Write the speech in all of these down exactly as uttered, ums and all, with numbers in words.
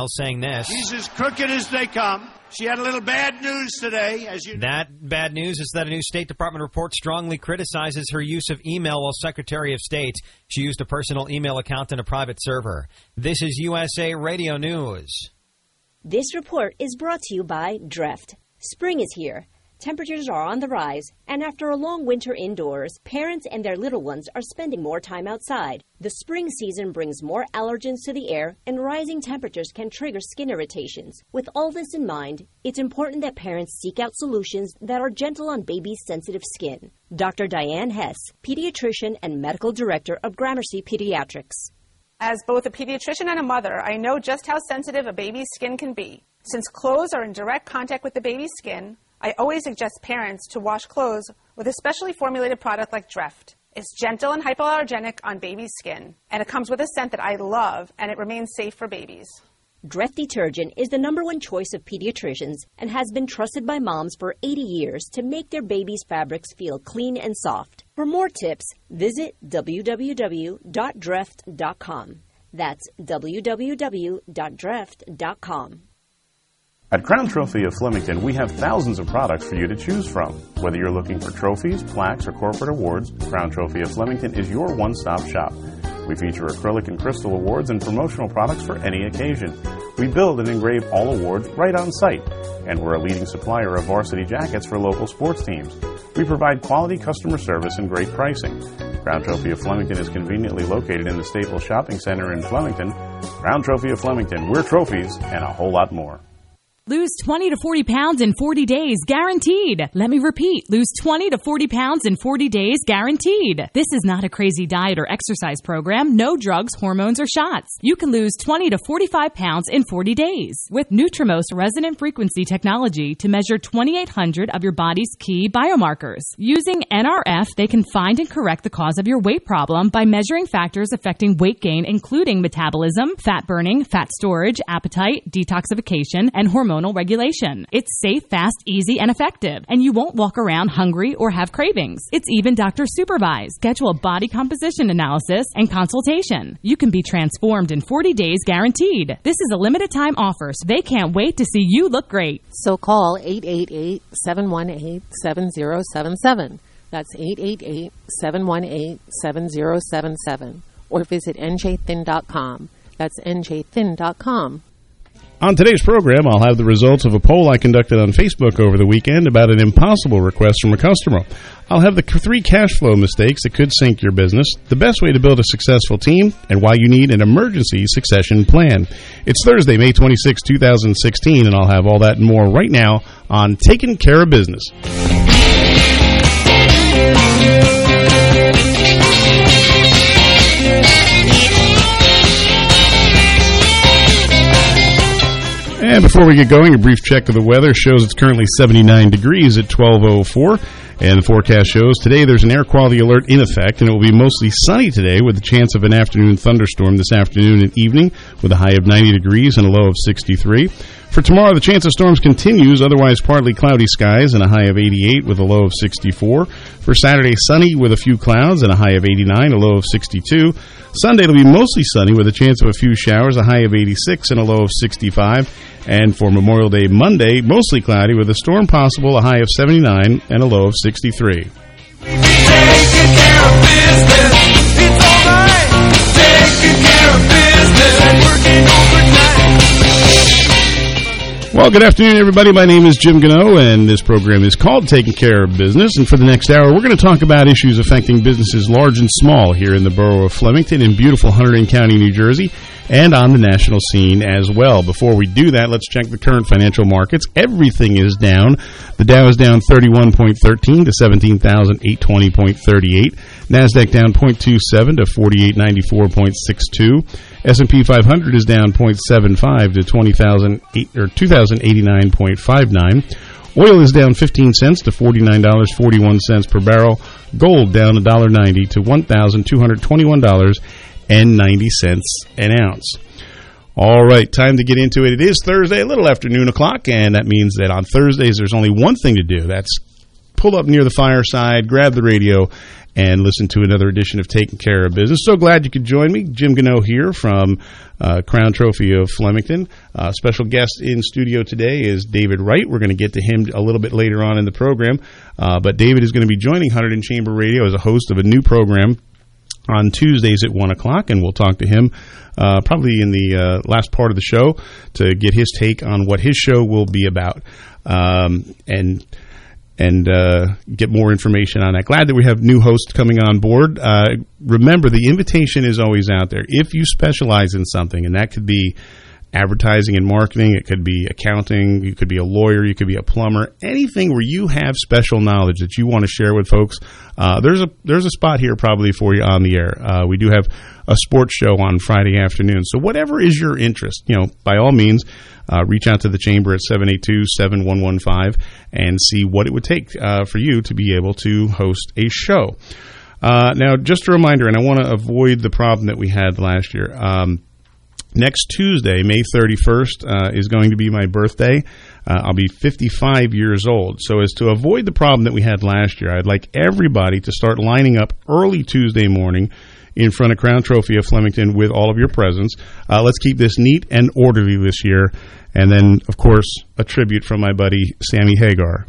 saying this. She's as crooked as they come. She had a little bad news today, as you know. That bad news is that a new State Department report strongly criticizes her use of email while Secretary of State. She used a personal email account and a private server. This is U S A Radio News. This report is brought to you by Dreft. Spring is here. Temperatures are on the rise, and after a long winter indoors, parents and their little ones are spending more time outside. The spring season brings more allergens to the air, and rising temperatures can trigger skin irritations. With all this in mind, it's important that parents seek out solutions that are gentle on babies' sensitive skin. Doctor Diane Hess, pediatrician and medical director of Gramercy Pediatrics. As both a pediatrician and a mother, I know just how sensitive a baby's skin can be. Since clothes are in direct contact with the baby's skin, I always suggest parents to wash clothes with a specially formulated product like Dreft. It's gentle and hypoallergenic on baby's skin, and it comes with a scent that I love, and it remains safe for babies. Dreft detergent is the number one choice of pediatricians and has been trusted by moms for eighty years to make their babies' fabrics feel clean and soft. For more tips, visit w w w dot dreft dot com. That's w w w dot dreft dot com. At Crown Trophy of Flemington, we have thousands of products for you to choose from. Whether you're looking for trophies, plaques, or corporate awards, Crown Trophy of Flemington is your one-stop shop. We feature acrylic and crystal awards and promotional products for any occasion. We build and engrave all awards right on site, and we're a leading supplier of varsity jackets for local sports teams. We provide quality customer service and great pricing. Crown Trophy of Flemington is conveniently located in the Staples Shopping Center in Flemington. Crown Trophy of Flemington, we're trophies and a whole lot more. Lose twenty to forty pounds in forty days, guaranteed. Let me repeat. Lose twenty to forty pounds in forty days, guaranteed. This is not a crazy diet or exercise program. No drugs, hormones, or shots. You can lose twenty to forty-five pounds in forty days with Nutrimost resonant frequency technology to measure twenty-eight hundred of your body's key biomarkers. Using N R F, they can find and correct the cause of your weight problem by measuring factors affecting weight gain, including metabolism, fat burning, fat storage, appetite, detoxification, and hormone regulation. It's safe, fast, easy, and effective, and you won't walk around hungry or have cravings. It's even doctor supervised. Schedule a body composition analysis and consultation. You can be transformed in forty days, guaranteed. This is a limited time offer, so they can't wait to see you look great. So call eight eight eight, seven one eight, seven zero seven seven. That's eight eight eight, seven one eight, seven zero seven seven. Or visit N J thin dot com. That's N J thin dot com. On today's program, I'll have the results of a poll I conducted on Facebook over the weekend about an impossible request from a customer. I'll have the three cash flow mistakes that could sink your business, the best way to build a successful team, and why you need an emergency succession plan. It's Thursday, May twenty-sixth, two thousand sixteen, and I'll have all that and more right now on Taking Care of Business. And before we get going, a brief check of the weather shows it's currently seventy-nine degrees at twelve oh four. And the forecast shows today there's an air quality alert in effect, and it will be mostly sunny today with a chance of an afternoon thunderstorm this afternoon and evening with a high of ninety degrees and a low of sixty-three. For tomorrow, the chance of storms continues, otherwise partly cloudy skies and a high of eighty-eight with a low of sixty-four. For Saturday, sunny with a few clouds and a high of eighty-nine, a low of sixty-two. Sunday, it'll be mostly sunny with a chance of a few showers, a high of eighty-six and a low of sixty-five. And for Memorial Day Monday, mostly cloudy with a storm possible, a high of seventy-nine and a low of sixty-three. Taking care of business, it's all right. Taking care of business and working overtime. Well, good afternoon, everybody. My name is Jim Gano, and this program is called Taking Care of Business. And for the next hour, we're going to talk about issues affecting businesses large and small here in the borough of Flemington in beautiful Hunterdon County, New Jersey, and on the national scene as well. Before we do that, let's check the current financial markets. Everything is down. The Dow is down thirty-one point one three to seventeen thousand eight hundred twenty point three eight. NASDAQ down zero point two seven to forty-eight ninety-four point six two. S and P five hundred is down zero point seven five to twenty thousand or two thousand eighty-nine point five nine. Oil is down fifteen cents to forty-nine dollars and forty-one cents per barrel. Gold down one dollar ninety to one thousand two hundred twenty-one dollars and ninety cents an ounce. All right, time to get into it. It is Thursday, a little after noon o'clock, and that means that on Thursdays there's only one thing to do. That's pull up near the fireside, grab the radio, and listen to another edition of Taking Care of Business. So glad you could join me. Jim Gano here from uh, Crown Trophy of Flemington. Uh, special guest in studio today is David Wright. We're going to get to him a little bit later on in the program. Uh, but David is going to be joining Hunterdon Chamber Radio as a host of a new program on Tuesdays at one o'clock, and we'll talk to him uh, probably in the uh, last part of the show to get his take on what his show will be about. Um, and... and uh, get more information on that. Glad that we have new hosts coming on board. Uh, remember, the invitation is always out there. If you specialize in something, and that could be advertising and marketing, it could be accounting, you could be a lawyer, you could be a plumber, anything where you have special knowledge that you want to share with folks, uh, there's a there's a spot here probably for you on the air. Uh, we do have a sports show on Friday afternoon. So whatever is your interest, you know, by all means, Uh, reach out to the Chamber at seven eight two, seven one one five and see what it would take uh, for you to be able to host a show. Uh, now, just a reminder, and I want to avoid the problem that we had last year. Um, next Tuesday, May thirty-first, uh, is going to be my birthday. Uh, I'll be fifty-five years old. So as to avoid the problem that we had last year, I'd like everybody to start lining up early Tuesday morning in front of Crown Trophy of Flemington with all of your presents. Uh, let's keep this neat and orderly this year. And then, of course, a tribute from my buddy, Sammy Hagar.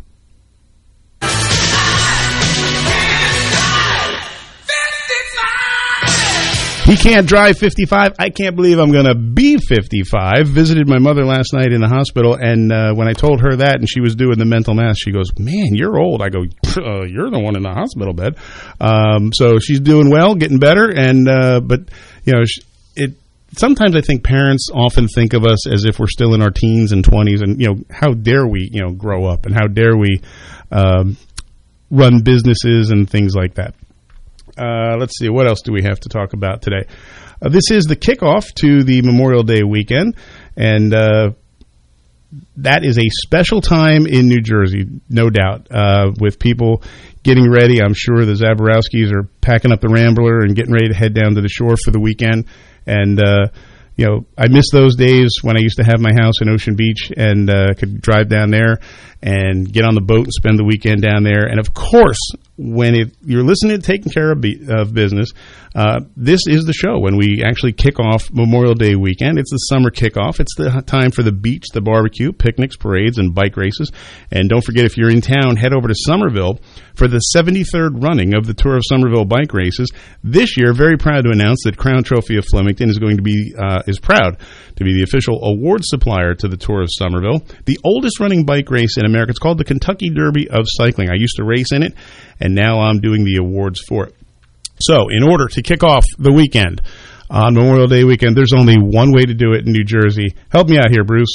He can't drive fifty-five. I can't believe I'm going to be fifty-five. Visited my mother last night in the hospital, and uh, when I told her that and she was doing the mental math, she goes, man, you're old. I go, uh, you're the one in the hospital bed. Um, so she's doing well, getting better, and uh, but, you know, it. Sometimes I think parents often think of us as if we're still in our teens and twenties, and, you know, how dare we, you know, grow up, and how dare we um, run businesses and things like that. Uh, let's see, what else do we have to talk about today? Uh, this is the kickoff to the Memorial Day weekend, and uh, that is a special time in New Jersey, no doubt, uh, with people getting ready. I'm sure the Zaborowskis are packing up the Rambler and getting ready to head down to the shore for the weekend. And, uh, you know, I miss those days when I used to have my house in Ocean Beach and uh, could drive down there and get on the boat and spend the weekend down there. And, of course, when it, you're listening to Taking Care of, be, of Business, uh, this is the show when we actually kick off Memorial Day weekend. It's the summer kickoff. It's the time for the beach, the barbecue, picnics, parades, and bike races. And don't forget, if you're in town, head over to Somerville for the seventy-third running of the Tour of Somerville bike races. This year, very proud to announce that Crown Trophy of Flemington is going to be uh, is proud to be the official award supplier to the Tour of Somerville, the oldest running bike race in America. It's called the Kentucky Derby of Cycling. I used to race in it, and now I'm doing the awards for it. So, in order to kick off the weekend on Memorial Day weekend, there's only one way to do it in New Jersey. Help me out here, Bruce.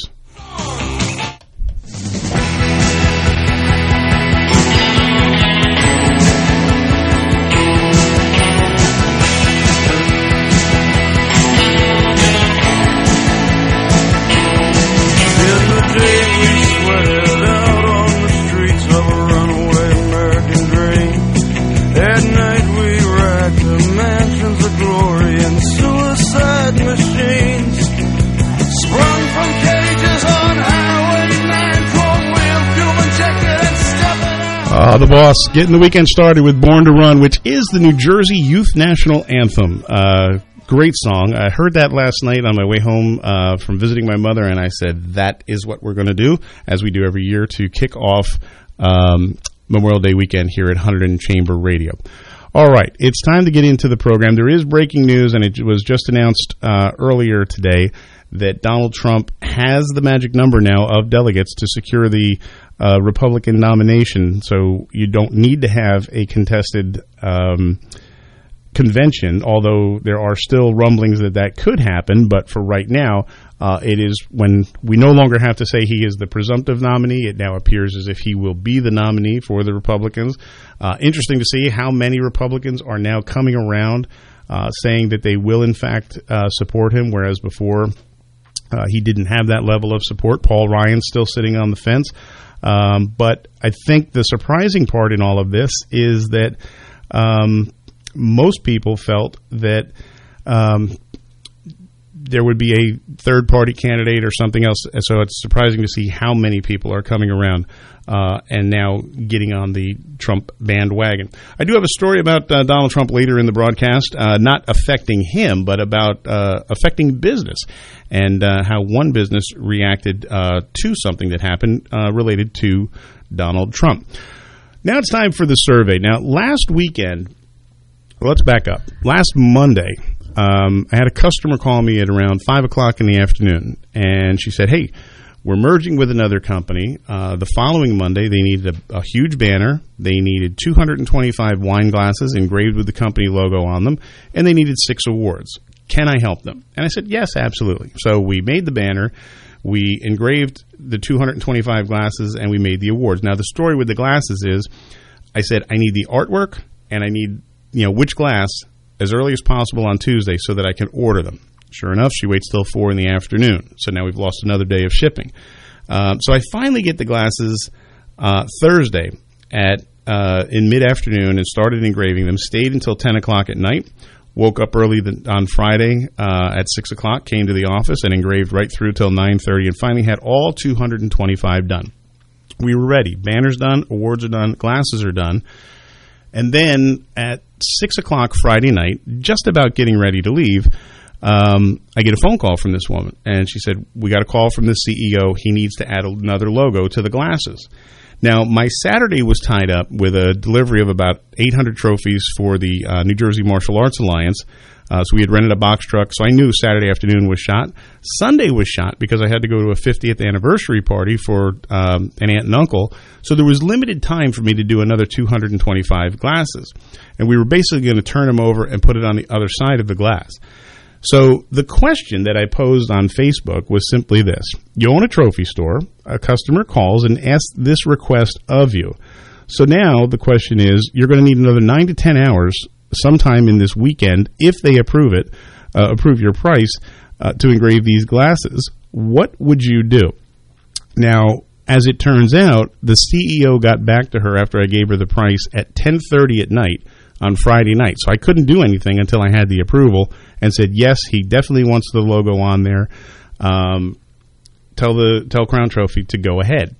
Uh, the boss getting the weekend started with Born to Run, which is the New Jersey Youth National Anthem. Uh, great song. I heard that last night on my way home uh, from visiting my mother, and I said, that is what we're going to do, as we do every year, to kick off um, Memorial Day weekend here at Hunterdon Chamber Radio. All right, it's time to get into the program. There is breaking news, and it was just announced uh, earlier today that Donald Trump has the magic number now of delegates to secure the uh, Republican nomination. So you don't need to have a contested um, convention, although there are still rumblings that that could happen. But for right now, uh, it is when we no longer have to say he is the presumptive nominee. It now appears as if he will be the nominee for the Republicans. Uh, interesting to see how many Republicans are now coming around uh, saying that they will, in fact, uh, support him, whereas before Uh, he didn't have that level of support. Paul Ryan's still sitting on the fence. Um, but I think the surprising part in all of this is that um, most people felt that um, there would be a third-party candidate or something else. So it's surprising to see how many people are coming around uh, and now getting on the Trump bandwagon. I do have a story about uh, Donald Trump later in the broadcast, uh, not affecting him, but about uh, affecting business and uh, how one business reacted uh, to something that happened uh, related to Donald Trump. Now it's time for the survey. Now, last weekend, well, let's back up. Last Monday, um, I had a customer call me at around five o'clock in the afternoon, and she said, hey, we're merging with another company. Uh, the following Monday, they needed a, a huge banner. They needed two hundred twenty-five wine glasses engraved with the company logo on them, and they needed six awards. Can I help them? And I said, yes, absolutely. So we made the banner. We engraved the two hundred twenty-five glasses, and we made the awards. Now, the story with the glasses is I said, I need the artwork, and I need, you know, which glass as early as possible on Tuesday so that I can order them. Sure enough, she waits till four in the afternoon. So now we've lost another day of shipping. Um, so I finally get the glasses uh, Thursday at uh, in mid-afternoon and started engraving them. Stayed until ten o'clock at night. Woke up early the, on Friday uh, at six o'clock, came to the office and engraved right through till nine thirty and finally had all two hundred twenty-five done. We were ready. Banners done, awards are done, glasses are done. And then at six o'clock Friday night, just about getting ready to leave, um, I get a phone call from this woman. And she said, we got a call from the C E O. He needs to add another logo to the glasses. Now, my Saturday was tied up with a delivery of about eight hundred trophies for the uh, New Jersey Martial Arts Alliance. Uh, so we had rented a box truck, so I knew Saturday afternoon was shot. Sunday was shot because I had to go to a fiftieth anniversary party for um, an aunt and uncle. So there was limited time for me to do another two hundred twenty-five glasses. And we were basically going to turn them over and put it on the other side of the glass. So the question that I posed on Facebook was simply this. You own a trophy store. A customer calls and asks this request of you. So now the question is, you're going to need another nine to ten hours sometime in this weekend, if they approve it, uh, approve your price, uh, to engrave these glasses. What would you do? Now, as it turns out, the C E O got back to her after I gave her the price at ten thirty at night on Friday night. So I couldn't do anything until I had the approval and said, yes, he definitely wants the logo on there. Um, tell the tell Crown Trophy to go ahead.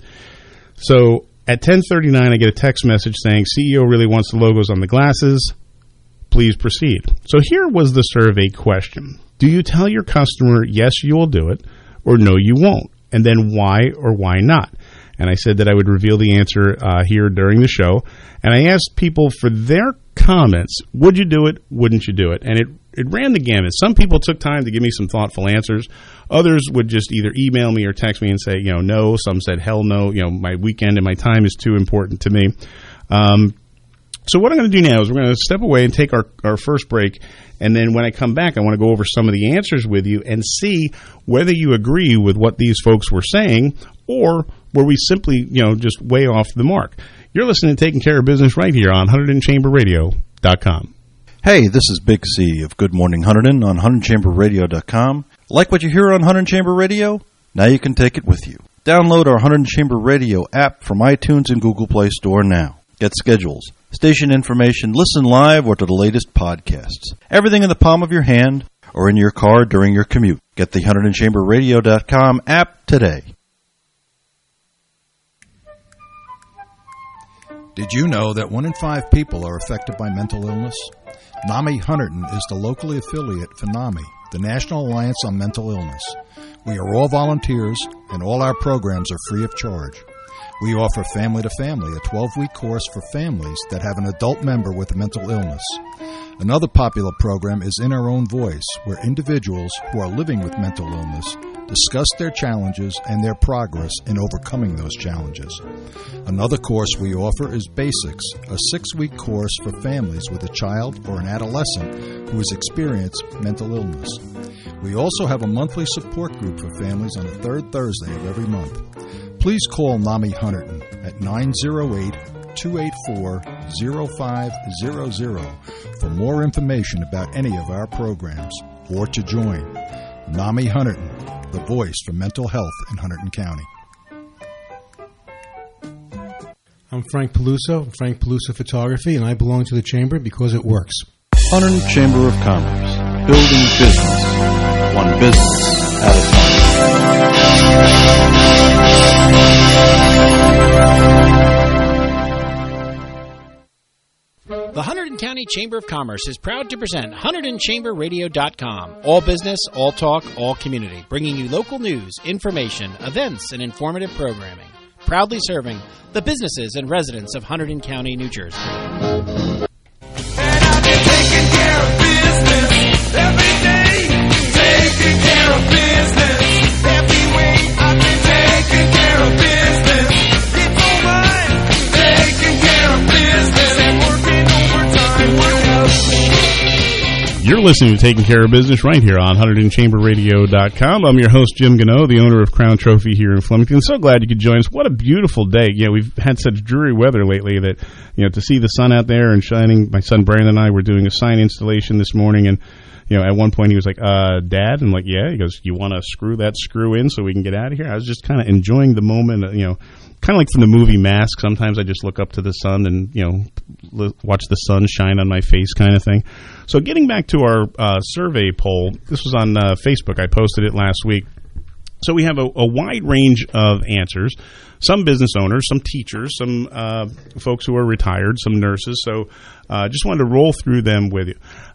So at ten thirty-nine, I get a text message saying, C E O really wants the logos on the glasses. Please proceed. So here was the survey question. Do you tell your customer, yes, you will do it, or no, you won't? And then why or why not? And I said that I would reveal the answer uh, here during the show. And I asked people for their comments. Would you do it? Wouldn't you do it? And it, it ran the gamut. Some people took time to give me some thoughtful answers. Others would just either email me or text me and say, you know, no. Some said, hell no. You know, my weekend and my time is too important to me. Um, so what I'm going to do now is we're going to step away and take our, our first break. And then when I come back, I want to go over some of the answers with you and see whether you agree with what these folks were saying or were we simply, you know, just way off the mark. You're listening to Taking Care of Business right here on Hunterdon Chamber Radio dot com. Hey, this is Big C of Good Morning Hunterdon on Hunterdon Chamber Radio dot com. Like what you hear on Hunterdon Chamber Radio? Now you can take it with you. Download our Hunterdon Chamber Radio app from iTunes and Google Play Store now. Get schedules, station information, listen live, or to the latest podcasts. Everything in the palm of your hand or in your car during your commute. Get the Hunterdon Chamber Radio dot com app today. Did you know that one in five people are affected by mental illness? NAMI Hunterdon is the locally affiliate for NAMI, the National Alliance on Mental Illness. We are all volunteers, and all our programs are free of charge. We offer Family to Family, a twelve-week course for families that have an adult member with a mental illness. Another popular program is In Our Own Voice, where individuals who are living with mental illness discuss their challenges and their progress in overcoming those challenges. Another course we offer is Basics, a six-week course for families with a child or an adolescent who has experienced mental illness. We also have a monthly support group for families on the third Thursday of every month. Please call NAMI Hunterdon at nine oh eight, two eight four, oh five hundred for more information about any of our programs or to join. NAMI Hunterdon, the voice for mental health in Hunterdon County. I'm Frank Peluso, Frank Peluso Photography, and I belong to the Chamber because it works. Hunterdon Chamber of Commerce, building business one business at a time. The Hunterdon County Chamber of Commerce is proud to present Hunterdon Chamber Radio dot com. All business, all talk, all community. Bringing you local news, information, events, and informative programming. Proudly serving the businesses and residents of Hunterdon County, New Jersey. You're listening to Taking Care of Business right here on Hunterdon Chamber Radio dot com. I'm your host, Jim Gano, the owner of Crown Trophy here in Flemington. So glad you could join us. What a beautiful day. You know, we've had such dreary weather lately that, you know, to see the sun out there and shining. My son Brandon and I were doing a sign installation this morning, and, you know, at one point he was like, uh, Dad? I'm like, yeah. He goes, you want to screw that screw in so we can get out of here? I was just kind of enjoying the moment, you know, kind of like from the movie Mask. Sometimes I just look up to the sun and, you know, l- watch the sun shine on my face kind of thing. So getting back to our uh, survey poll, this was on uh, Facebook. I posted it last week. So we have a, a wide range of answers. Some business owners, some teachers, some uh, folks who are retired, some nurses. So I uh, just wanted to roll through them with you.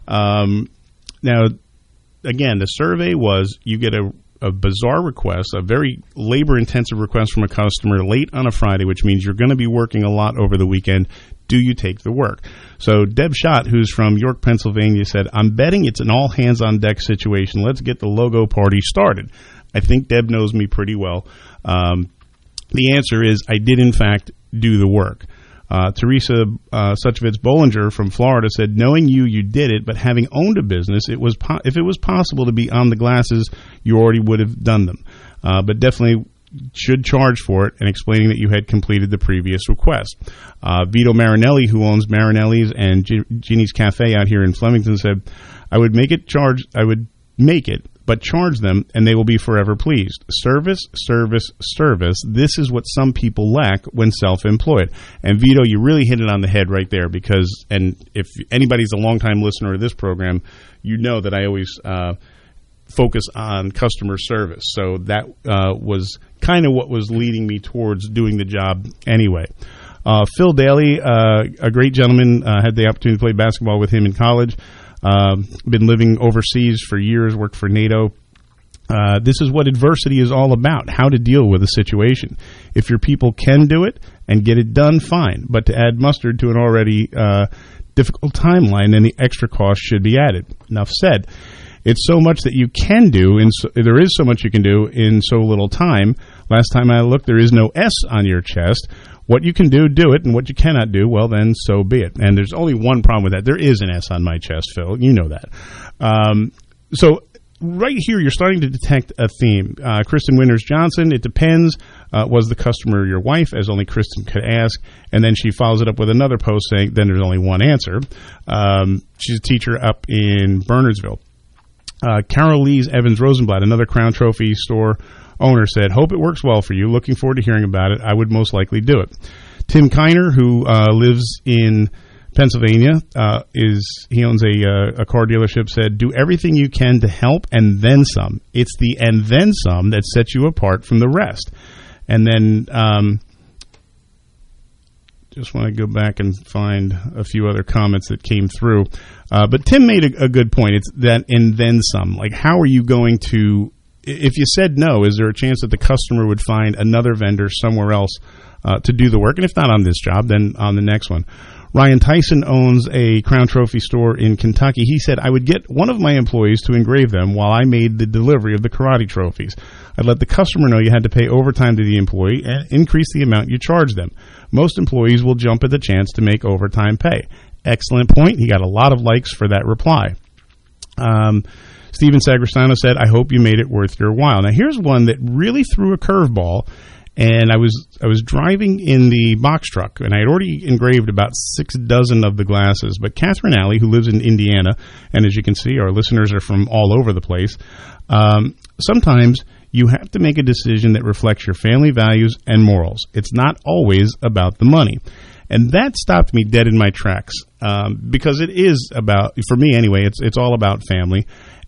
Um, now, again, the survey was you get a a bizarre request, a very labor-intensive request from a customer late on a Friday, which means you're going to be working a lot over the weekend. Do you take the work? So Deb Schott, who's from York, Pennsylvania, said, I'm betting it's an all-hands-on-deck situation. Let's get the logo party started. I think Deb knows me pretty well. Um, the answer is I did, in fact, do the work. Uh, Teresa uh, Suchovitz Bollinger from Florida said, knowing you, you did it, but having owned a business, it was po- if it was possible to be on the glasses, you already would have done them. Uh, but definitely should charge for it and explaining that you had completed the previous request. Uh, Vito Marinelli, who owns Marinelli's and G- Jeannie's Cafe out here in Flemington, said, I would make it charge, I would make it, but charge them, and they will be forever pleased. Service, service, service. This is what some people lack when self-employed. And Vito, you really hit it on the head right there because, and if anybody's a longtime listener to this program, you know that I always uh, focus on customer service. So that uh, was kind of what was leading me towards doing the job anyway. Uh, Phil Daly, uh, a great gentleman, uh, had the opportunity to play basketball with him in college. Uh, been living overseas for years, worked for NATO. Uh, this is what adversity is all about, how to deal with a situation. If your people can do it and get it done, fine. But to add mustard to an already uh, difficult timeline, then the extra cost should be added. Enough said. It's so much that you can do, and so, there is so much you can do in so little time. Last time I looked, there is no S on your chest. What you can do, do it, and what you cannot do, well, then so be it. And there's only one problem with that. There is an S on my chest, Phil. You know that. Um, so right here, you're starting to detect a theme. Uh, Kristen Winters-Johnson, it depends. Uh, was the customer your wife, as only Kristen could ask? And then she follows it up with another post saying, then there's only one answer. Um, she's a teacher up in Bernardsville. Uh, Carol Lees Evans Rosenblatt, another Crown Trophy store owner, said, hope it works well for you. Looking forward to hearing about it. I would most likely do it. Tim Kiner, who uh, lives in Pennsylvania, uh, is he owns a, uh, a car dealership, said, do everything you can to help and then some. It's the and then some that sets you apart from the rest. And then um, just want to go back and find a few other comments that came through. Uh, but Tim made a, a good point. It's that and then some. Like, how are you going to, if you said no, is there a chance that the customer would find another vendor somewhere else uh, to do the work? And if not on this job, then on the next one. Ryan Tyson owns a Crown Trophy store in Kentucky. He said, I would get one of my employees to engrave them while I made the delivery of the karate trophies. I'd let the customer know you had to pay overtime to the employee and increase the amount you charge them. Most employees will jump at the chance to make overtime pay. Excellent point. He got a lot of likes for that reply. Um, Steven Sagristano said, I hope you made it worth your while. Now, here's one that really threw a curveball. And I was I was driving in the box truck, and I had already engraved about six dozen of the glasses. But Catherine Alley, who lives in Indiana, and as you can see, our listeners are from all over the place, um, sometimes you have to make a decision that reflects your family values and morals. It's not always about the money. And that stopped me dead in my tracks, um, because it is about, for me anyway, it's it's all about family.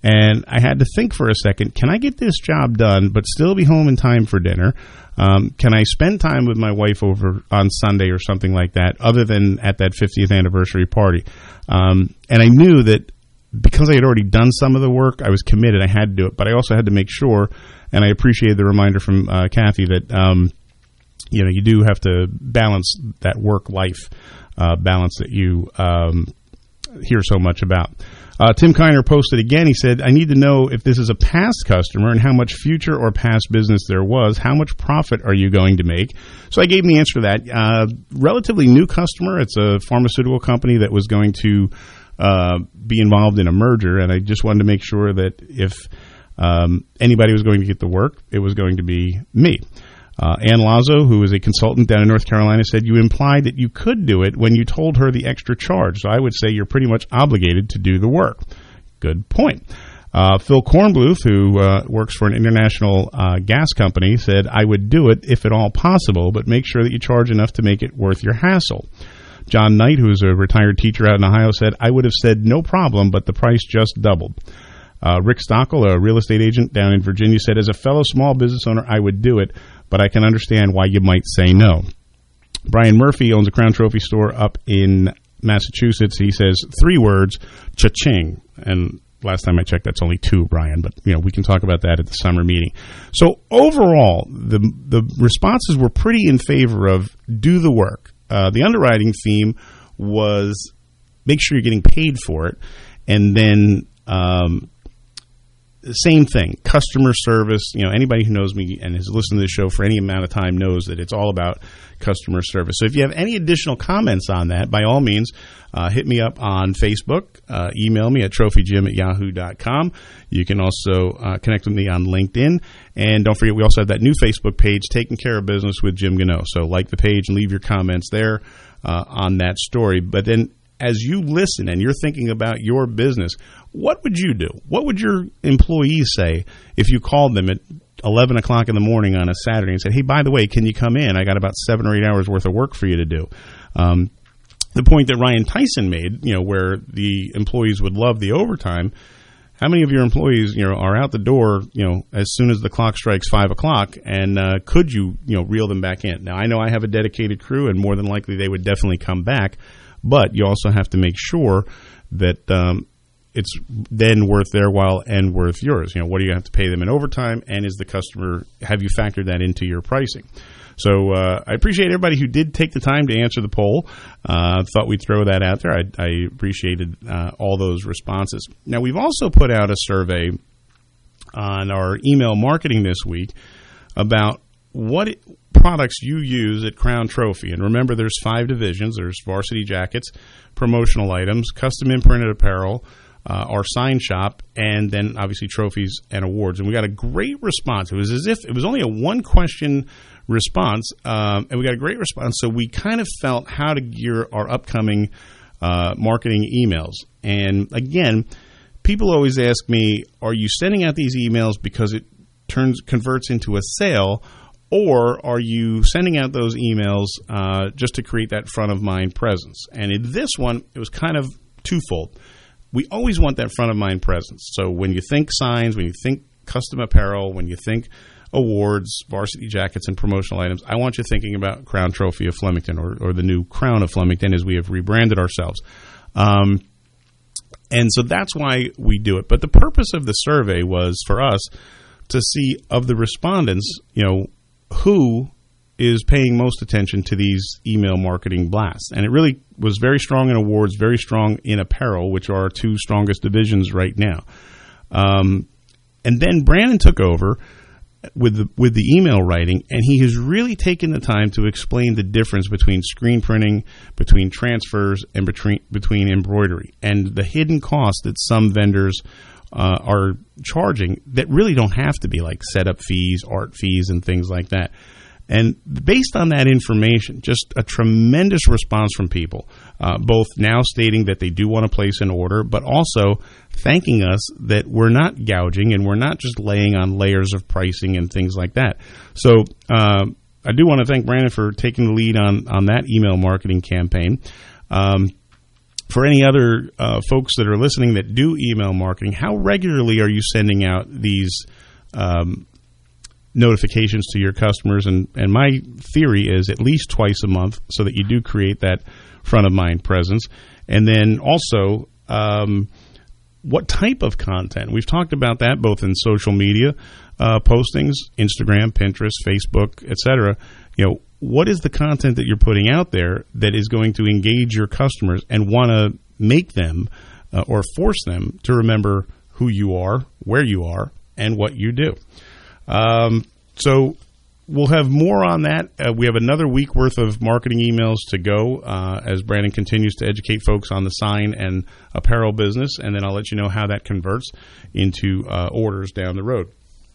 And I had to think for a second, can I get this job done but still be home in time for dinner? Um, can I spend time with my wife over on Sunday or something like that, other than at that fiftieth anniversary party? Um, and I knew that because I had already done some of the work, I was committed. I had to do it. But I also had to make sure, and I appreciated the reminder from uh, Kathy, that um, you know, you do have to balance that work-life uh, balance that you um, hear so much about. Uh, Tim Kiner posted again. He said, I need to know if this is a past customer and how much future or past business there was. How much profit are you going to make? So I gave him the answer to that. Uh, relatively new customer. It's a pharmaceutical company that was going to uh, be involved in a merger, and I just wanted to make sure that if um, anybody was going to get the work, it was going to be me. Uh, Ann Lazo, who is a consultant down in North Carolina, said you implied that you could do it when you told her the extra charge. So I would say you're pretty much obligated to do the work. Good point. Uh, Phil Kornbluth, who uh, works for an international uh, gas company, said I would do it if at all possible, but make sure that you charge enough to make it worth your hassle. John Knight, who is a retired teacher out in Ohio, said I would have said no problem, but the price just doubled. Uh, Rick Stockel, a real estate agent down in Virginia, said as a fellow small business owner, I would do it, but I can understand why you might say no. Brian Murphy owns a Crown Trophy store up in Massachusetts. He says three words, cha-ching. And last time I checked, that's only two, Brian, but you know we can talk about that at the summer meeting. So overall, the the responses were pretty in favor of do the work. Uh, the underwriting theme was make sure you're getting paid for it, and then um, same thing, customer service. You know, anybody who knows me and has listened to the show for any amount of time knows that it's all about customer service. So if you have any additional comments on that, by all means, uh, hit me up on Facebook, uh, email me at trophyjim at yahoo dot com. You can also uh, connect with me on LinkedIn. And don't forget, we also have that new Facebook page, Taking Care of Business with Jim Gano. So like the page and leave your comments there uh, on that story. But then as you listen and you're thinking about your business, what would you do? What would your employees say if you called them at eleven o'clock in the morning on a Saturday and said, hey, by the way, can you come in? I got about seven or eight hours worth of work for you to do. Um, the point that Ryan Tyson made, you know, where the employees would love the overtime, how many of your employees, you know, are out the door, you know, as soon as the clock strikes five o'clock, and uh, could you, you know, reel them back in? Now, I know I have a dedicated crew, and more than likely they would definitely come back, but you also have to make sure that um, it's then worth their while and worth yours. You know, what do you have to pay them in overtime, and is the customer, have you factored that into your pricing? So uh, I appreciate everybody who did take the time to answer the poll. I uh, thought we'd throw that out there. I, I appreciated uh, all those responses. Now, we've also put out a survey on our email marketing this week about what it, products you use at Crown Trophy. And remember, there's five divisions. There's varsity jackets, promotional items, custom imprinted apparel, uh, our sign shop, and then obviously trophies and awards. And we got a great response. It was as if it was only a one-question response, um, and we got a great response. So we kind of felt how to gear our upcoming uh, marketing emails. And again, people always ask me, are you sending out these emails because it turns converts into a sale, or are you sending out those emails uh, just to create that front-of-mind presence? And in this one, it was kind of twofold. We always want that front-of-mind presence. So when you think signs, when you think custom apparel, when you think awards, varsity jackets, and promotional items, I want you thinking about Crown Trophy of Flemington, or, or the new Crown of Flemington, as we have rebranded ourselves. Um, and so that's why we do it. But the purpose of the survey was for us to see, of the respondents, you know, who is paying most attention to these email marketing blasts. And it really was very strong in awards, very strong in apparel, which are our two strongest divisions right now. Um, and then Brandon took over with the with the email writing, and he has really taken the time to explain the difference between screen printing, between transfers, and between between embroidery, and the hidden costs that some vendors uh, are charging that really don't have to be, like setup fees, art fees, and things like that. And based on that information, just a tremendous response from people, uh, both now stating that they do want to place an order, but also thanking us that we're not gouging and we're not just laying on layers of pricing and things like that. So uh, I do want to thank Brandon for taking the lead on, on that email marketing campaign. Um, for any other uh, folks that are listening that do email marketing, how regularly are you sending out these um, notifications to your customers? And, and my theory is at least twice a month, so that you do create that front of mind presence. And then also, um, what type of content? We've talked about that both in social media uh, postings, Instagram, Pinterest, Facebook, et cetera. You know, what is the content that you're putting out there that is going to engage your customers and want to make them uh, or force them to remember who you are, where you are, and what you do? Um, so we'll have more on that. Uh, we have another week worth of marketing emails to go uh, as Brandon continues to educate folks on the sign and apparel business, and then I'll let you know how that converts into uh, orders down the road.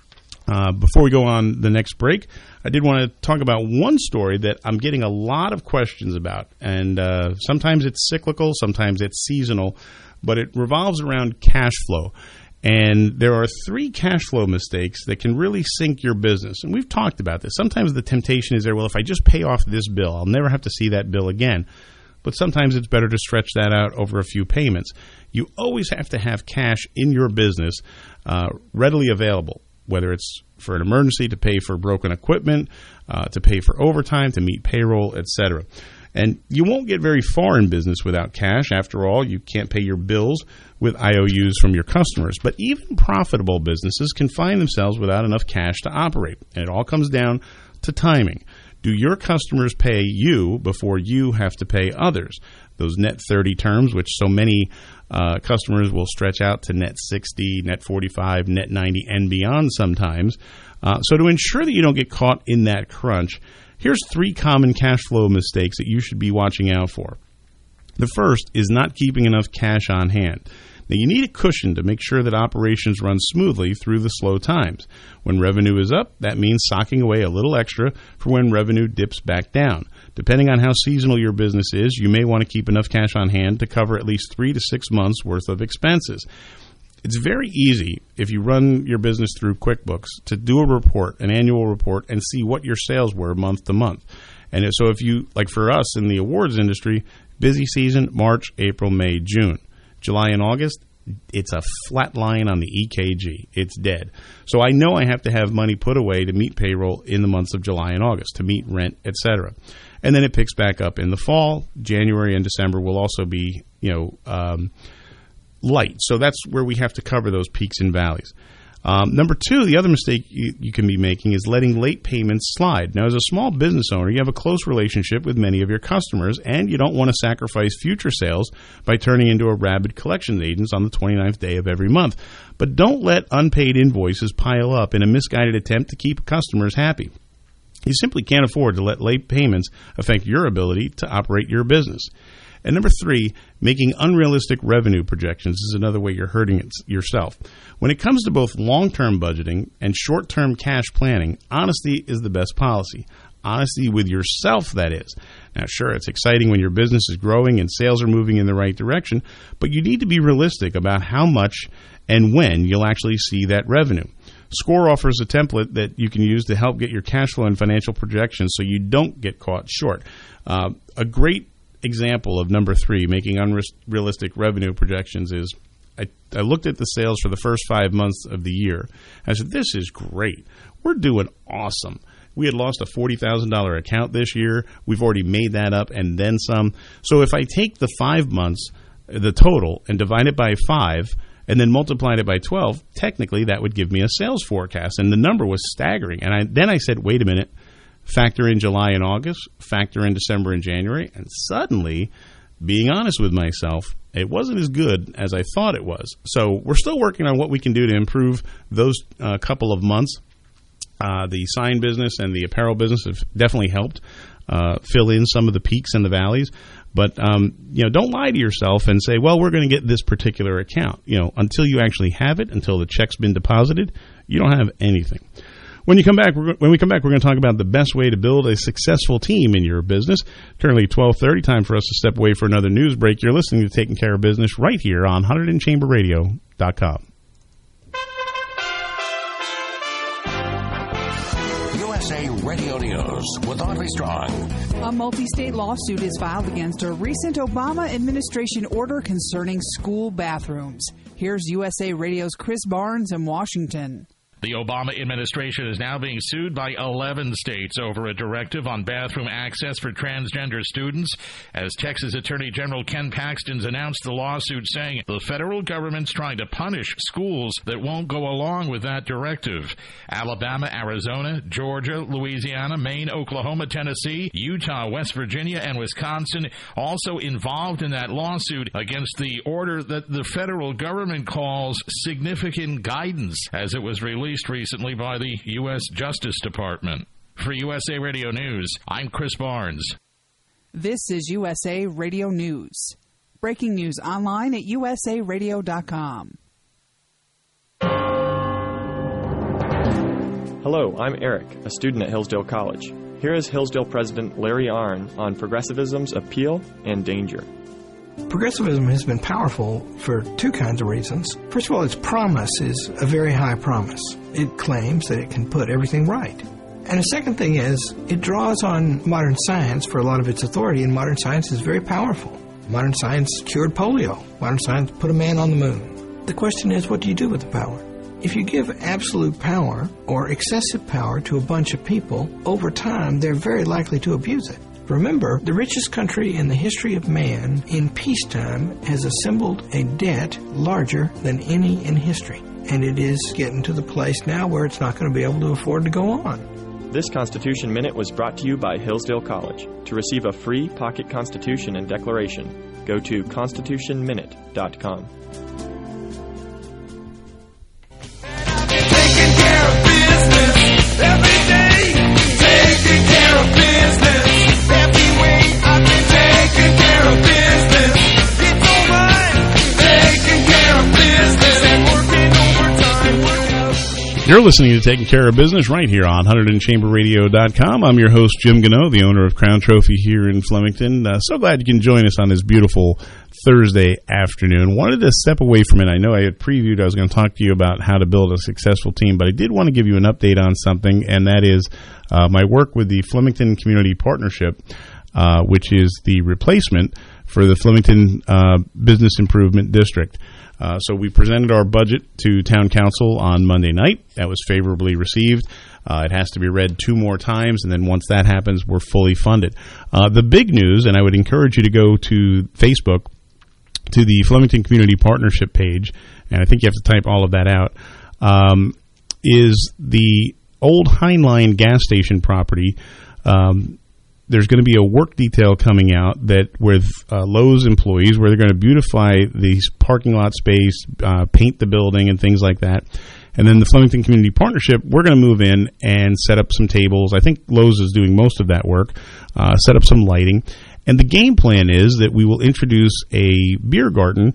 Uh, before we go on the next break, I did want to talk about one story that I'm getting a lot of questions about. And uh, sometimes it's cyclical, sometimes it's seasonal, but it revolves around cash flow. And there are three cash flow mistakes that can really sink your business. And we've talked about this. Sometimes the temptation is there, well, if I just pay off this bill, I'll never have to see that bill again. But sometimes it's better to stretch that out over a few payments. You always have to have cash in your business uh, readily available, whether it's for an emergency, to pay for broken equipment, uh, to pay for overtime, to meet payroll, et cetera. And you won't get very far in business without cash. After all, you can't pay your bills with I O Us from your customers. But even profitable businesses can find themselves without enough cash to operate. And it all comes down to timing. Do your customers pay you before you have to pay others? Those net thirty terms, which so many uh, customers will stretch out to net sixty, net forty-five, net ninety, and beyond sometimes. Uh, so to ensure that you don't get caught in that crunch, here's three common cash flow mistakes that you should be watching out for. The first is not keeping enough cash on hand. Now, you need a cushion to make sure that operations run smoothly through the slow times. When revenue is up, that means socking away a little extra for when revenue dips back down. Depending on how seasonal your business is, you may want to keep enough cash on hand to cover at least three to six months worth of expenses. It's very easy, if you run your business through QuickBooks, to do a report, an annual report, and see what your sales were month to month. And so if you, like for us in the awards industry, busy season, March, April, May, June. July and August, it's a flat line on the E K G. It's dead. So I know I have to have money put away to meet payroll in the months of July and August, to meet rent, et cetera. And then it picks back up in the fall. January and December will also be, you know, um, light. So that's where we have to cover those peaks and valleys. Um, number two, the other mistake you, you can be making is letting late payments slide. Now, as a small business owner, you have a close relationship with many of your customers, and you don't want to sacrifice future sales by turning into a rabid collections agent on the twenty-ninth day of every month. But don't let unpaid invoices pile up in a misguided attempt to keep customers happy. You simply can't afford to let late payments affect your ability to operate your business. And number three, making unrealistic revenue projections is another way you're hurting it yourself. When it comes to both long-term budgeting and short-term cash planning, honesty is the best policy. Honesty with yourself, that is. Now, sure, it's exciting when your business is growing and sales are moving in the right direction, but you need to be realistic about how much and when you'll actually see that revenue. SCORE offers a template that you can use to help get your cash flow and financial projections so you don't get caught short. Uh, a great example of number three, making unrealistic revenue projections, is I, I looked at the sales for the first five months of the year. I said, this is great. We're doing awesome. We had lost a forty thousand dollars account this year. We've already made that up and then some. So if I take the five months, the total, and divide it by five, and then multiplied it by twelve, technically that would give me a sales forecast. And the number was staggering. And I, then I said, wait a minute. Factor in July and August, factor in December and January, and suddenly, being honest with myself, it wasn't as good as I thought it was. So we're still working on what we can do to improve those uh, couple of months. Uh, the sign business and the apparel business have definitely helped uh, fill in some of the peaks and the valleys. But um, you know, don't lie to yourself and say, well, we're going to get this particular account. You know, until you actually have it, until the check's been deposited, you don't have anything. When you come back, we're, when we come back, we're going to talk about the best way to build a successful team in your business. Currently twelve thirty, time for us to step away for another news break. You're listening to Taking Care of Business right here on Hunterdon Chamber Radio dot com. S A Radio News with Audrey Strong. A multi-state lawsuit is filed against a recent Obama administration order concerning school bathrooms. Here's U S A Radio's Chris Barnes in Washington. The Obama administration is now being sued by eleven states over a directive on bathroom access for transgender students, as Texas Attorney General Ken Paxton's announced the lawsuit, saying the federal government's trying to punish schools that won't go along with that directive. Alabama, Arizona, Georgia, Louisiana, Maine, Oklahoma, Tennessee, Utah, West Virginia, and Wisconsin also involved in that lawsuit against the order that the federal government calls significant guidance, as it was released recently by the U S Justice Department. For U S A Radio News, I'm Chris Barnes. This is U S A Radio News. Breaking news online at U S A radio dot com. Hello, I'm Eric, a student at Hillsdale College. Here is Hillsdale President Larry Arnn on progressivism's appeal and danger. Progressivism has been powerful for two kinds of reasons. First of all, its promise is a very high promise. It claims that it can put everything right. And the second thing is, it draws on modern science for a lot of its authority, and modern science is very powerful. Modern science cured polio. Modern science put a man on the moon. The question is, what do you do with the power? If you give absolute power or excessive power to a bunch of people, over time, they're very likely to abuse it. Remember, the richest country in the history of man in peacetime has assembled a debt larger than any in history. And it is getting to the place now where it's not going to be able to afford to go on. This Constitution Minute was brought to you by Hillsdale College. To receive a free pocket Constitution and declaration, go to constitution minute dot com. Taking care of business every day. Taking care of business. Every way I've been taking care of business. It's all right. Taking care of business and working overtime. Working out. You're listening to Taking Care of Business right here on one hundred chamber radio dot com. I'm your host, Jim Gano, the owner of Crown Trophy here in Flemington. Uh, so glad you can join us on this beautiful Thursday afternoon. Wanted to step away from it. I know I had previewed I was going to talk to you about how to build a successful team, but I did want to give you an update on something, and that is uh, my work with the Flemington Community Partnership, uh, which is the replacement for the Flemington uh, Business Improvement District. Uh, so we presented our budget to Town Council on Monday night. That was favorably received. Uh, it has to be read two more times, and then once that happens, we're fully funded. Uh, the big news, and I would encourage you to go to Facebook, to the Flemington Community Partnership page, and I think you have to type all of that out, um, is the old Heinlein gas station property. Um, there's going to be a work detail coming out that with uh, Lowe's employees, where they're going to beautify the parking lot space, uh, paint the building, and things like that. And then the Flemington Community Partnership, we're going to move in and set up some tables. I think Lowe's is doing most of that work, uh, set up some lighting. And the game plan is that we will introduce a beer garden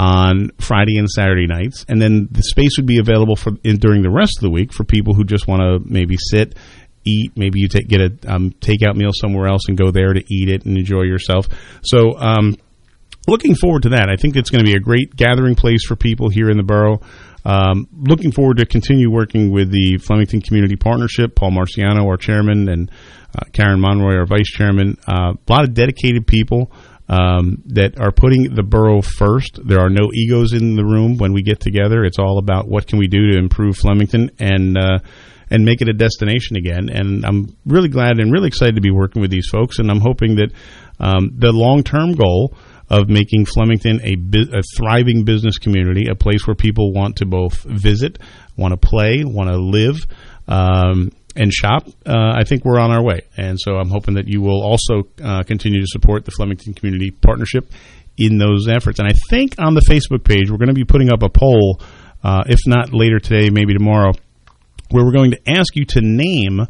on Friday and Saturday nights, and then the space would be available for in, during the rest of the week for people who just want to maybe sit, eat. Maybe you take, get a um, takeout meal somewhere else and go there to eat it and enjoy yourself. So um, looking forward to that. I think it's going to be a great gathering place for people here in the borough. Um, looking forward to continue working with the Flemington Community Partnership, Paul Marciano, our chairman, and uh, Karen Monroy, our vice chairman. Uh, a lot of dedicated people um, that are putting the borough first. There are no egos in the room when we get together. It's all about what can we do to improve Flemington and uh, and make it a destination again. And I'm really glad and really excited to be working with these folks, and I'm hoping that um, the long-term goal of making Flemington a, bu- a thriving business community, a place where people want to both visit, want to play, want to live, um, and shop, uh, I think we're on our way. And so I'm hoping that you will also uh, continue to support the Flemington Community Partnership in those efforts. And I think on the Facebook page, we're going to be putting up a poll, uh, if not later today, maybe tomorrow, where we're going to ask you to name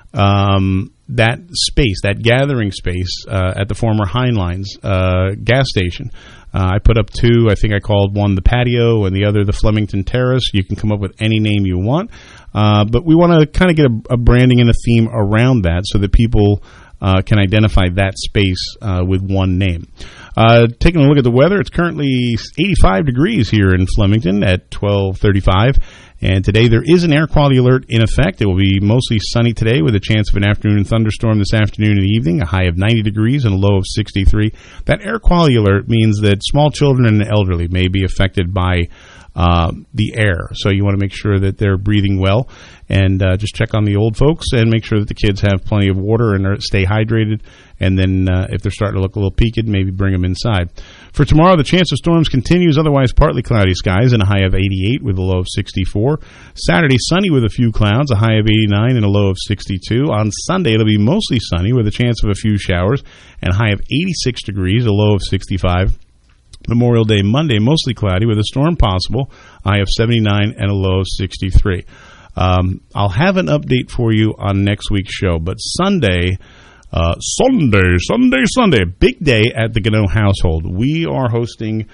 um, that space, that gathering space uh, at the former Heinlein's uh, gas station. Uh, I put up two. I think I called one the patio and the other the Flemington Terrace. You can come up with any name you want. Uh, but we want to kind of get a, a branding and a theme around that so that people uh, can identify that space uh, with one name. Uh, taking a look at the weather, it's currently eighty-five degrees here in Flemington at twelve thirty-five. And today there is an air quality alert in effect. It will be mostly sunny today with a chance of an afternoon thunderstorm this afternoon and evening, a high of ninety degrees and a low of sixty-three. That air quality alert means that small children and elderly may be affected by uh, the air. So you want to make sure that they're breathing well, and uh, just check on the old folks and make sure that the kids have plenty of water and are, stay hydrated. And then uh, if they're starting to look a little peaked, maybe bring them inside. For tomorrow, the chance of storms continues, otherwise partly cloudy skies and a high of eighty-eight with a low of sixty-four. Saturday, sunny with a few clouds, a high of eighty-nine and a low of sixty-two. On Sunday, it'll be mostly sunny with a chance of a few showers and a high of eighty-six degrees, a low of sixty-five. Memorial Day, Monday, mostly cloudy with a storm possible, high of seventy-nine and a low of sixty-three. Um, I'll have an update for you on next week's show, but Sunday... Uh, Sunday, Sunday, Sunday, big day at the Gano household. We are hosting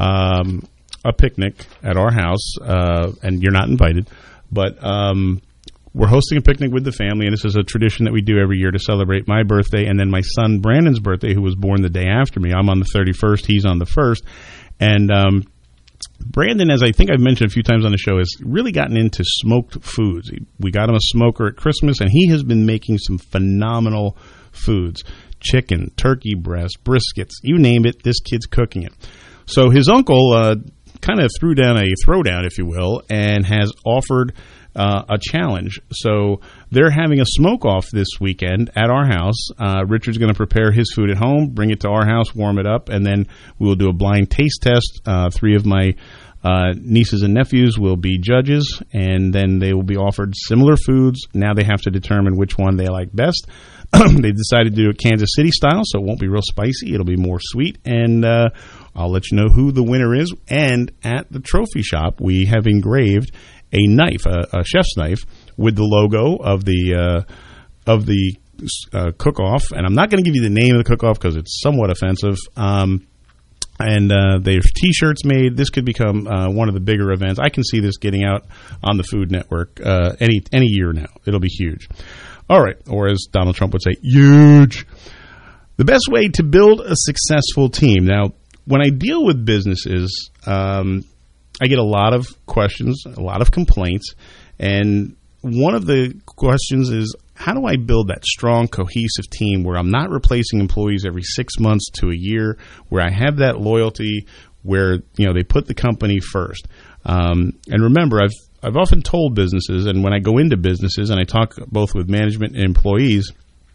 um, a picnic at our house, uh, and you're not invited, but um, we're hosting a picnic with the family, and this is a tradition that we do every year to celebrate my birthday and then my son Brandon's birthday, who was born the day after me. I'm on the thirty-first, he's on the first, and um, Brandon, as I think I've mentioned a few times on the show, has really gotten into smoked foods. We got him a smoker at Christmas, and he has been making some phenomenal foods: chicken, turkey breast, briskets, you name it, this kid's cooking it. So his uncle uh, kind of threw down a throwdown, if you will, and has offered uh, a challenge. So they're having a smoke-off this weekend at our house. Uh, Richard's going to prepare his food at home, bring it to our house, warm it up, and then we will do a blind taste test. Uh, three of my uh, nieces and nephews will be judges, and then they will be offered similar foods. Now they have to determine which one they like best. They decided to do it Kansas City style, so it won't be real spicy. It'll be more sweet, and uh, I'll let you know who the winner is. And at the trophy shop, we have engraved a knife, a, a chef's knife, with the logo of the uh, of the uh, cook-off. And I'm not going to give you the name of the cook-off because it's somewhat offensive. Um, and uh, there's T-shirts made. This could become uh, one of the bigger events. I can see this getting out on the Food Network uh, any any year now. It'll be huge. All right, or as Donald Trump would say, huge. The best way to build a successful team. Now, when I deal with businesses, um, I get a lot of questions, a lot of complaints, and one of the questions is, how do I build that strong, cohesive team where I'm not replacing employees every six months to a year, where I have that loyalty, where you know they put the company first? Um, and remember, I've I've often told businesses, and when I go into businesses and I talk both with management and employees,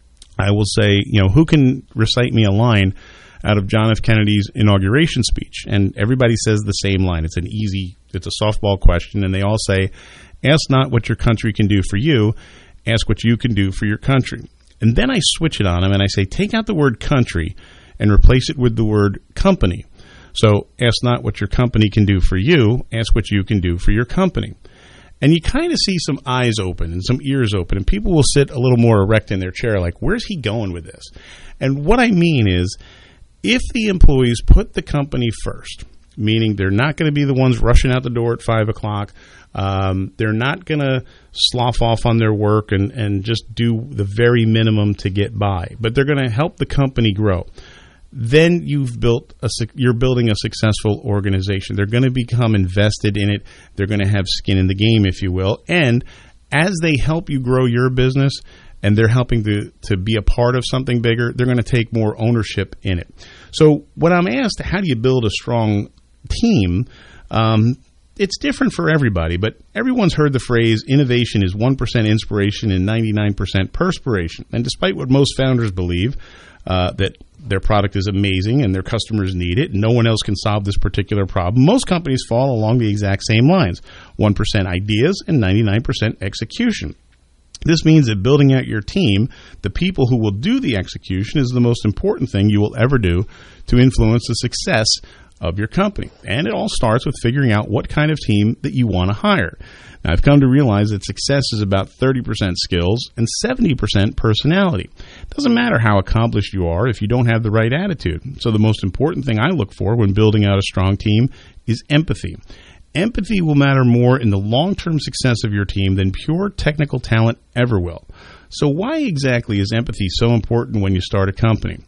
I will say, you know, who can recite me a line out of John F. Kennedy's inauguration speech? And everybody says the same line. It's an easy, it's a softball question, and they all say, ask not what your country can do for you, ask what you can do for your country. And then I switch it on them and I say, take out the word country and replace it with the word company. So ask not what your company can do for you, ask what you can do for your company. And you kind of see some eyes open and some ears open, and people will sit a little more erect in their chair like, where's he going with this? And what I mean is, if the employees put the company first, meaning they're not going to be the ones rushing out the door at five o'clock, um, they're not going to slough off on their work and, and just do the very minimum to get by, but they're going to help the company grow, then you've built a, you're building a successful organization. They're going to become invested in it. They're going to have skin in the game, if you will. And as they help you grow your business and they're helping to, to be a part of something bigger, they're going to take more ownership in it. So when I'm asked, how do you build a strong team? Um, it's different for everybody, but everyone's heard the phrase, innovation is one percent inspiration and ninety-nine percent perspiration. And despite what most founders believe, uh, that their product is amazing and their customers need it, and no one else can solve this particular problem, most companies fall along the exact same lines. one percent ideas and ninety-nine percent execution. This means that building out your team, the people who will do the execution, is the most important thing you will ever do to influence the success of your company. And it all starts with figuring out what kind of team that you want to hire. Now, I've come to realize that success is about thirty percent skills and seventy percent personality. It doesn't matter how accomplished you are if you don't have the right attitude. So the most important thing I look for when building out a strong team is empathy. Empathy will matter more in the long-term success of your team than pure technical talent ever will. So why exactly is empathy so important when you start a company?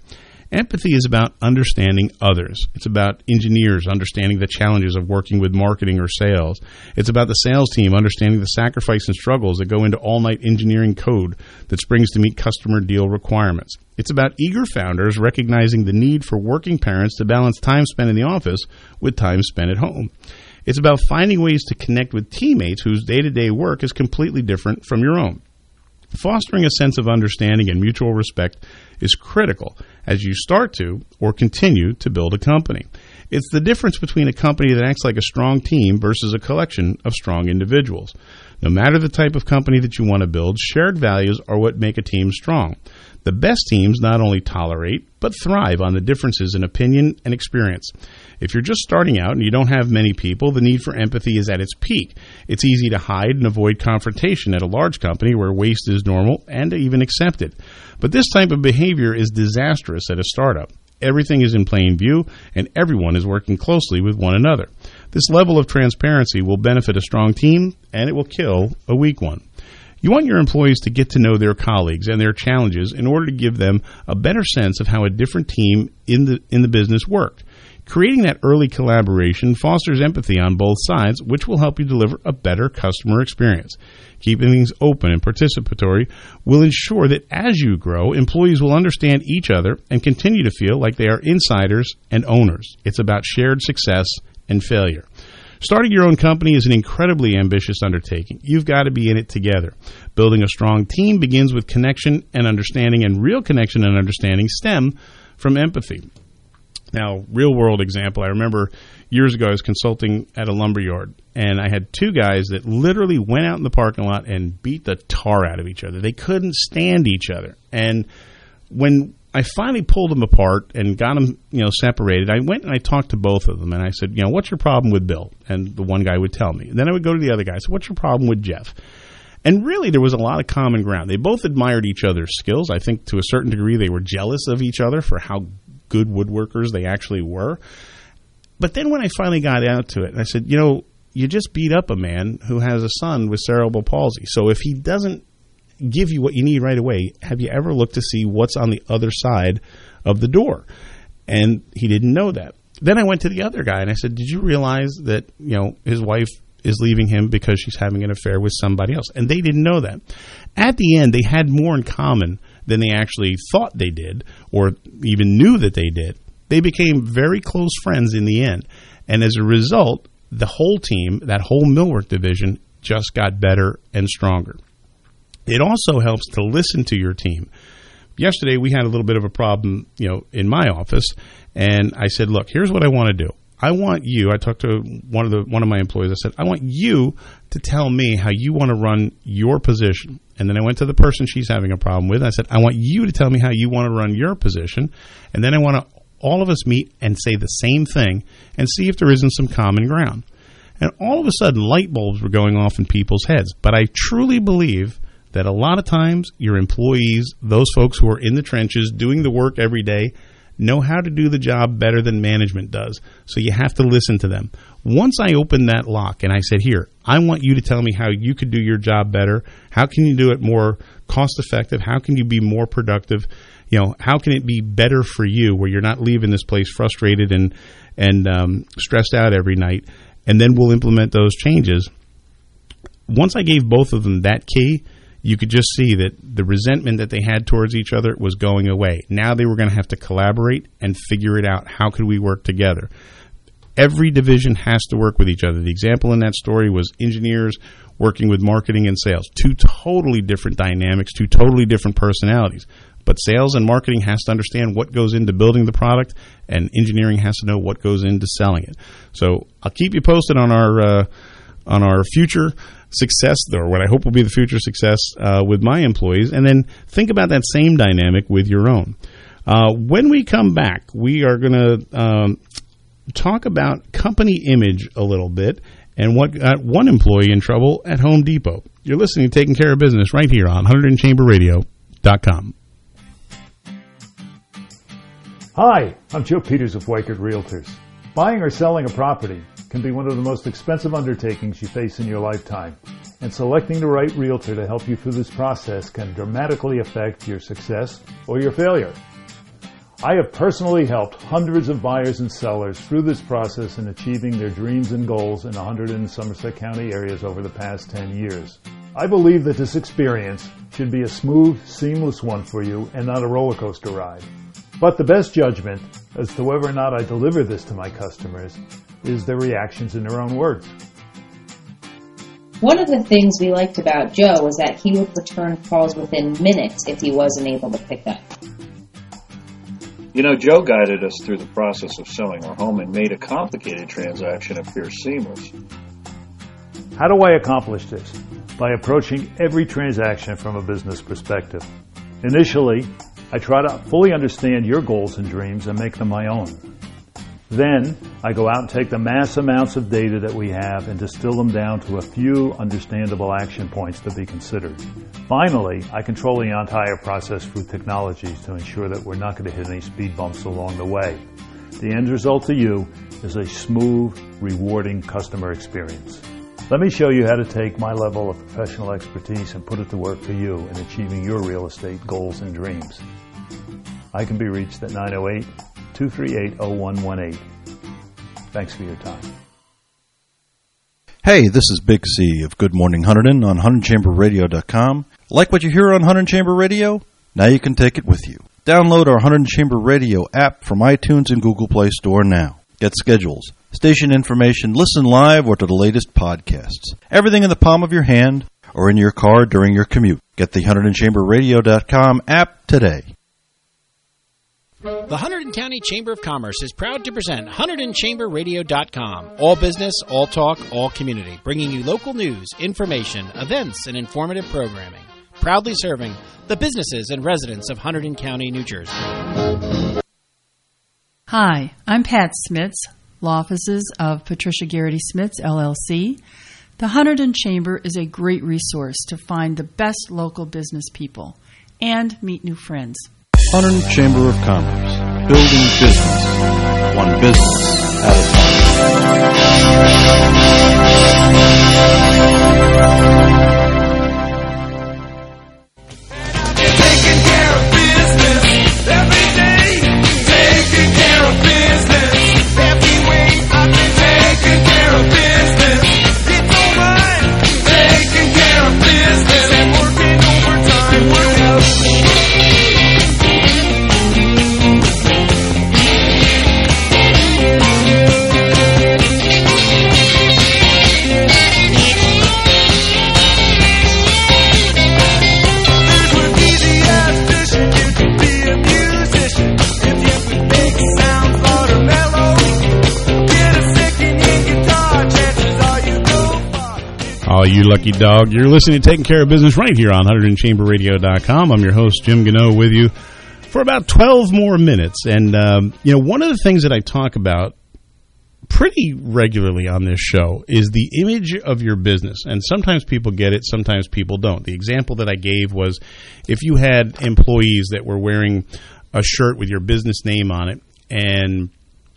Empathy is about understanding others. It's about engineers understanding the challenges of working with marketing or sales. It's about the sales team understanding the sacrifice and struggles that go into all-night engineering code that springs to meet customer deal requirements. It's about eager founders recognizing the need for working parents to balance time spent in the office with time spent at home. It's about finding ways to connect with teammates whose day-to-day work is completely different from your own. Fostering a sense of understanding and mutual respect is critical as you start to or continue to build a company. It's the difference between a company that acts like a strong team versus a collection of strong individuals. No matter the type of company that you want to build, shared values are what make a team strong. The best teams not only tolerate, but thrive on the differences in opinion and experience. If you're just starting out and you don't have many people, the need for empathy is at its peak. It's easy to hide and avoid confrontation at a large company where waste is normal and even accepted. But this type of behavior is disastrous at a startup. Everything is in plain view, and everyone is working closely with one another. This level of transparency will benefit a strong team, and it will kill a weak one. You want your employees to get to know their colleagues and their challenges in order to give them a better sense of how a different team in the in the business worked. Creating that early collaboration fosters empathy on both sides, which will help you deliver a better customer experience. Keeping things open and participatory will ensure that as you grow, employees will understand each other and continue to feel like they are insiders and owners. It's about shared success and failure. Starting your own company is an incredibly ambitious undertaking. You've got to be in it together. Building a strong team begins with connection and understanding, and real connection and understanding stem from empathy. Now, real-world example, I remember years ago I was consulting at a lumberyard, and I had two guys that literally went out in the parking lot and beat the tar out of each other. They couldn't stand each other. And when I finally pulled them apart and got them, you know, separated, I went and I talked to both of them, and I said, you know, what's your problem with Bill? And the one guy would tell me. And then I would go to the other guy and say, what's your problem with Jeff? And really, there was a lot of common ground. They both admired each other's skills. I think to a certain degree they were jealous of each other for how good woodworkers they actually were. But then when I finally got out to it, I said, you know, you just beat up a man who has a son with cerebral palsy. So if he doesn't give you what you need right away, have you ever looked to see what's on the other side of the door? And he didn't know that. Then I went to the other guy and I said, did you realize that, you know, his wife is leaving him because she's having an affair with somebody else? And they didn't know that. At the end, they had more in common than they actually thought they did or even knew that they did. They became very close friends in the end. And as a result, the whole team, that whole millwork division, just got better and stronger. It also helps to listen to your team. Yesterday, we had a little bit of a problem, you know, in my office, and I said, look, here's what I want to do. I want you, I talked to one of the one of my employees, I said, I want you to tell me how you want to run your position. And then I went to the person she's having a problem with. I said, I want you to tell me how you want to run your position. And then I want to all of us meet and say the same thing and see if there isn't some common ground. And all of a sudden, light bulbs were going off in people's heads. But I truly believe that a lot of times your employees, those folks who are in the trenches doing the work every day, know how to do the job better than management does. So you have to listen to them. Once I opened that lock and I said, here, I want you to tell me how you could do your job better. How can you do it more cost effective? How can you be more productive? You know, how can it be better for you where you're not leaving this place frustrated and, and um, stressed out every night? And then we'll implement those changes. Once I gave both of them that key, you could just see that the resentment that they had towards each other was going away. Now they were going to have to collaborate and figure it out. How could we work together? Every division has to work with each other. The example in that story was engineers working with marketing and sales. Two totally different dynamics, two totally different personalities. But sales and marketing has to understand what goes into building the product, and engineering has to know what goes into selling it. So I'll keep you posted on our uh, on our future success, or what I hope will be the future success uh, with my employees, and then think about that same dynamic with your own. Uh, when we come back, we are going to um, talk about company image a little bit and what got one employee in trouble at Home Depot. You're listening to Taking Care of Business right here on one hundred chamber radio dot com. Hi, I'm Joe Peters of Weichert Realtors. Buying or selling a property can be one of the most expensive undertakings you face in your lifetime, and selecting the right realtor to help you through this process can dramatically affect your success or your failure. I have personally helped hundreds of buyers and sellers through this process in achieving their dreams and goals in one hundred in Somerset County areas over the past ten years. I believe that this experience should be a smooth, seamless one for you and not a roller coaster ride. But the best judgment as to whether or not I deliver this to my customers is their reactions in their own words. One of the things we liked about Joe was that he would return calls within minutes if he wasn't able to pick up. You know, Joe guided us through the process of selling our home and made a complicated transaction appear seamless. How do I accomplish this? By approaching every transaction from a business perspective. Initially, I try to fully understand your goals and dreams and make them my own. Then, I go out and take the mass amounts of data that we have and distill them down to a few understandable action points to be considered. Finally, I control the entire process through technologies to ensure that we're not going to hit any speed bumps along the way. The end result to you is a smooth, rewarding customer experience. Let me show you how to take my level of professional expertise and put it to work for you in achieving your real estate goals and dreams. I can be reached at nine oh eight, two three eight, oh one one eight. Thanks for your time. Hey, this is Big C of Good Morning Hunterdon on Hunterdon Chamber Radio dot com. Like what you hear on Hunterdon Chamber Radio? Now you can take it with you. Download our Hunterdon Chamber Radio app from iTunes and Google Play Store now. Get schedules, station information, listen live or to the latest podcasts. Everything in the palm of your hand or in your car during your commute. Get the Hunterdon Chamber Radio dot com app today. The Hunterdon County Chamber of Commerce is proud to present Hunterdon Chamber Radio dot com. All business, all talk, all community. Bringing you local news, information, events, and informative programming. Proudly serving the businesses and residents of Hunterdon County, New Jersey. Hi, I'm Pat Smits, law offices of Patricia Garrity Smits, L L C. The Hunterdon Chamber is a great resource to find the best local business people and meet new friends. Hunterdon Chamber of Commerce, building business, one business at a Taking care of business every day. Taking care of business every way. I've been taking care of business. It's all mine. Taking care of business and working overtime. Work out. Oh, you lucky dog. You're listening to Taking Care of Business right here on Hunterdon Chamber Radio dot com. I'm your host, Jim Gano, with you for about twelve more minutes. And, um, you know, one of the things that I talk about pretty regularly on this show is the image of your business. And sometimes people get it, sometimes people don't. The example that I gave was if you had employees that were wearing a shirt with your business name on it, and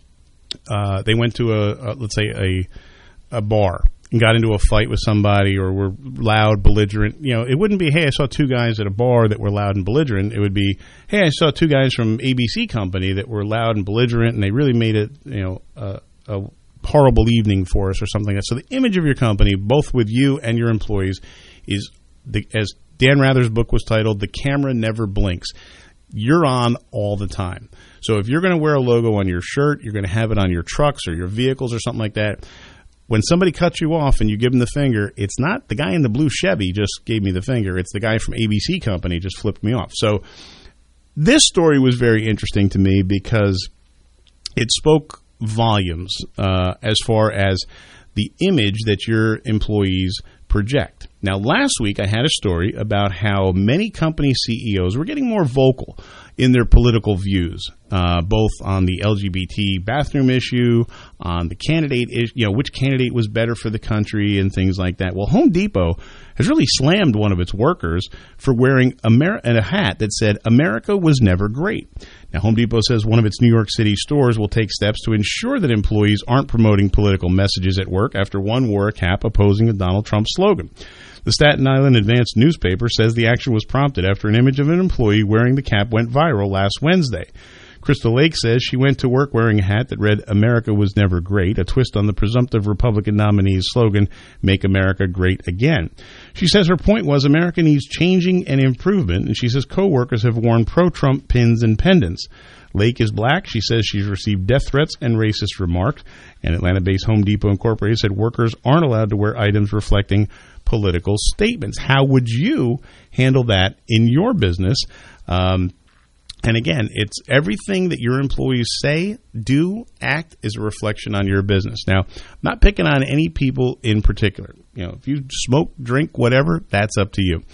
uh, they went to a, a let's say, a, a bar, and got into a fight with somebody or were loud, belligerent, you know, it wouldn't be, hey, I saw two guys at a bar that were loud and belligerent. It would be, hey, I saw two guys from A B C Company that were loud and belligerent, and they really made it, you know, a, a horrible evening for us or something like that. So the image of your company, both with you and your employees, is, the, as Dan Rather's book was titled, The Camera Never Blinks. You're on all the time. So if you're going to wear a logo on your shirt, you're going to have it on your trucks or your vehicles or something like that. When somebody cuts you off and you give them the finger, it's not the guy in the blue Chevy just gave me the finger. It's the guy from A B C Company just flipped me off. So this story was very interesting to me because it spoke volumes uh, as far as the image that your employees project. Now, last week I had a story about how many company C E Os were getting more vocal in their political views, uh, both on the L G B T bathroom issue, on the candidate issue, you know, which candidate was better for the country and things like that. Well, Home Depot has really slammed one of its workers for wearing Amer- a hat that said, "America was never great." Now, Home Depot says one of its New York City stores will take steps to ensure that employees aren't promoting political messages at work after one wore a cap opposing the Donald Trump slogan. The Staten Island Advance newspaper says the action was prompted after an image of an employee wearing the cap went viral last Wednesday. Crystal Lake says she went to work wearing a hat that read, America was never great, a twist on the presumptive Republican nominee's slogan, Make America Great Again. She says her point was America needs changing and improvement, and she says co-workers have worn pro-Trump pins and pendants. Lake is black. She says she's received death threats and racist remarks. And Atlanta-based Home Depot Incorporated said workers aren't allowed to wear items reflecting political statements. How would you handle that in your business? Um, and again, it's everything that your employees say, do, act is a reflection on your business. Now, I'm not picking on any people in particular. You know, if you smoke, drink, whatever, that's up to you.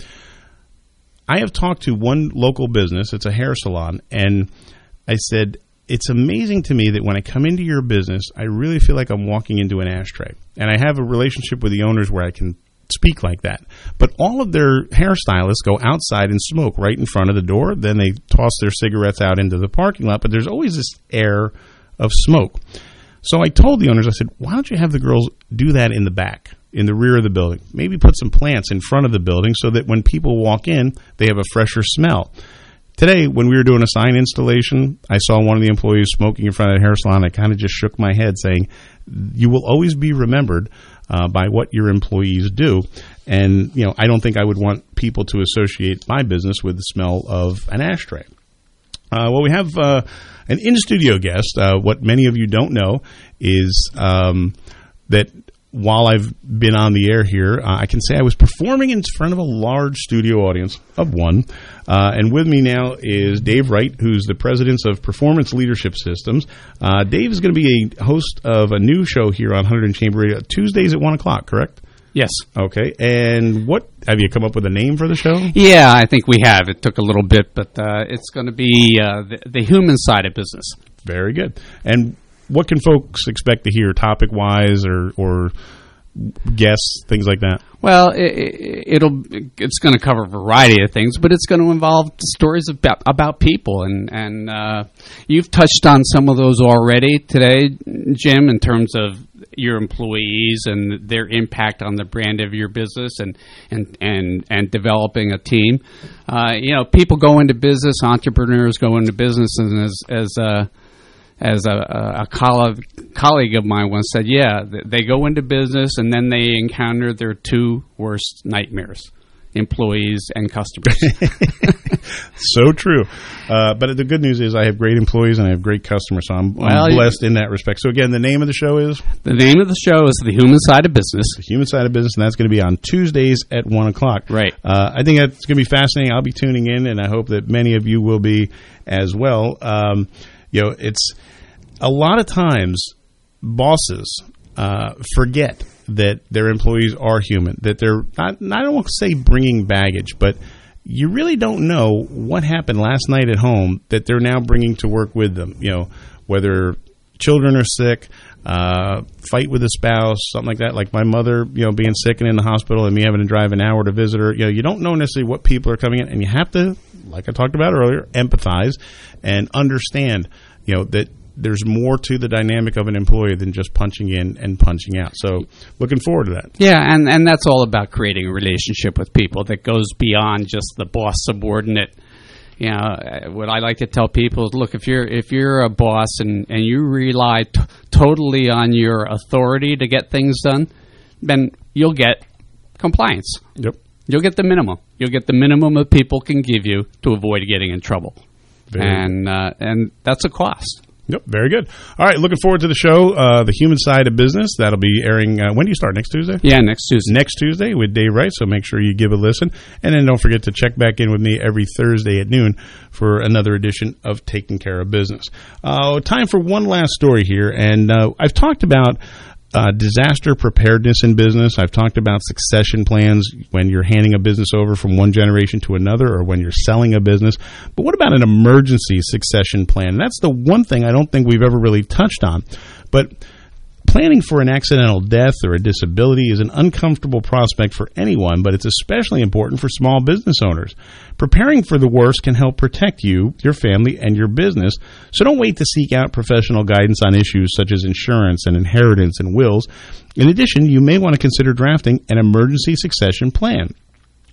I have talked to one local business. It's a hair salon, and I said, it's amazing to me that when I come into your business, I really feel like I'm walking into an ashtray. And I have a relationship with the owners where I can speak like that. But all of their hairstylists go outside and smoke right in front of the door. Then they toss their cigarettes out into the parking lot. But there's always this air of smoke. So I told the owners, I said, why don't you have the girls do that in the back, in the rear of the building? Maybe put some plants in front of the building so that when people walk in, they have a fresher smell. Today, when we were doing a sign installation, I saw one of the employees smoking in front of the hair salon. I kind of just shook my head saying, you will always be remembered uh, by what your employees do. And, you know, I don't think I would want people to associate my business with the smell of an ashtray. Uh, well, we have uh, an in-studio guest. Uh, what many of you don't know is um, that while I've been on the air here, uh, I can say I was performing in front of a large studio audience of one. Uh, and with me now is Dave Wright, who's the president of Performance Leadership Systems. Uh, Dave is going to be a host of a new show here on one hundred Chamber Radio, Tuesdays at one o'clock, correct? Yes. Okay. And what, have you come up with a name for the show? Yeah, I think we have. It took a little bit, but uh, it's going to be uh, the, the human side of business. Very good. And what can folks expect to hear topic-wise or, or guests, things like that? Well, it, it'll it's going to cover a variety of things, but it's going to involve stories about, about people, and and uh, you've touched on some of those already today, Jim, in terms of your employees and their impact on the brand of your business, and and and, and developing a team. Uh, you know, people go into business, entrepreneurs go into business, and as as a As a, a colleague, colleague of mine once said, yeah, they go into business and then they encounter their two worst nightmares, employees and customers. So true. Uh, but the good news is I have great employees and I have great customers, so I'm, well, I'm blessed in that respect. So again, the name of the show is? The name of the show is The Human Side of Business. The Human Side of Business, and that's going to be on Tuesdays at one o'clock. Right. Uh, I think that's going to be fascinating. I'll be tuning in, and I hope that many of you will be as well. Um, you know, it's a lot of times bosses uh, forget that their employees are human, that they're not, I don't want to say bringing baggage, but you really don't know what happened last night at home that they're now bringing to work with them. You know, whether children are sick, uh, fight with a spouse, something like that. Like my mother, you know, being sick and in the hospital and me having to drive an hour to visit her. You know, you don't know necessarily what people are coming in, and you have to, like I talked about earlier, empathize and understand, you know, that there's more to the dynamic of an employee than just punching in and punching out. So looking forward to that. Yeah, and, and that's all about creating a relationship with people that goes beyond just the boss subordinate. You know, what I like to tell people is, look, if you're if you're a boss and, and you rely t- totally on your authority to get things done, then you'll get compliance. Yep. You'll get the minimum. You'll get the minimum that people can give you to avoid getting in trouble. Very and uh, and that's a cost. Yep, very good. All right, looking forward to the show, uh, The Human Side of Business. That'll be airing, uh, when do you start, next Tuesday? Yeah, next Tuesday. Next Tuesday with Dave Wright, so make sure you give a listen. And then don't forget to check back in with me every Thursday at noon for another edition of Taking Care of Business. Uh, time for one last story here, and uh, I've talked about Uh, disaster preparedness in business. I've talked about succession plans when you're handing a business over from one generation to another or when you're selling a business. But what about an emergency succession plan? And that's the one thing I don't think we've ever really touched on. But planning for an accidental death or a disability is an uncomfortable prospect for anyone, but it's especially important for small business owners. Preparing for the worst can help protect you, your family, and your business, so don't wait to seek out professional guidance on issues such as insurance and inheritance and wills. In addition, you may want to consider drafting an emergency succession plan.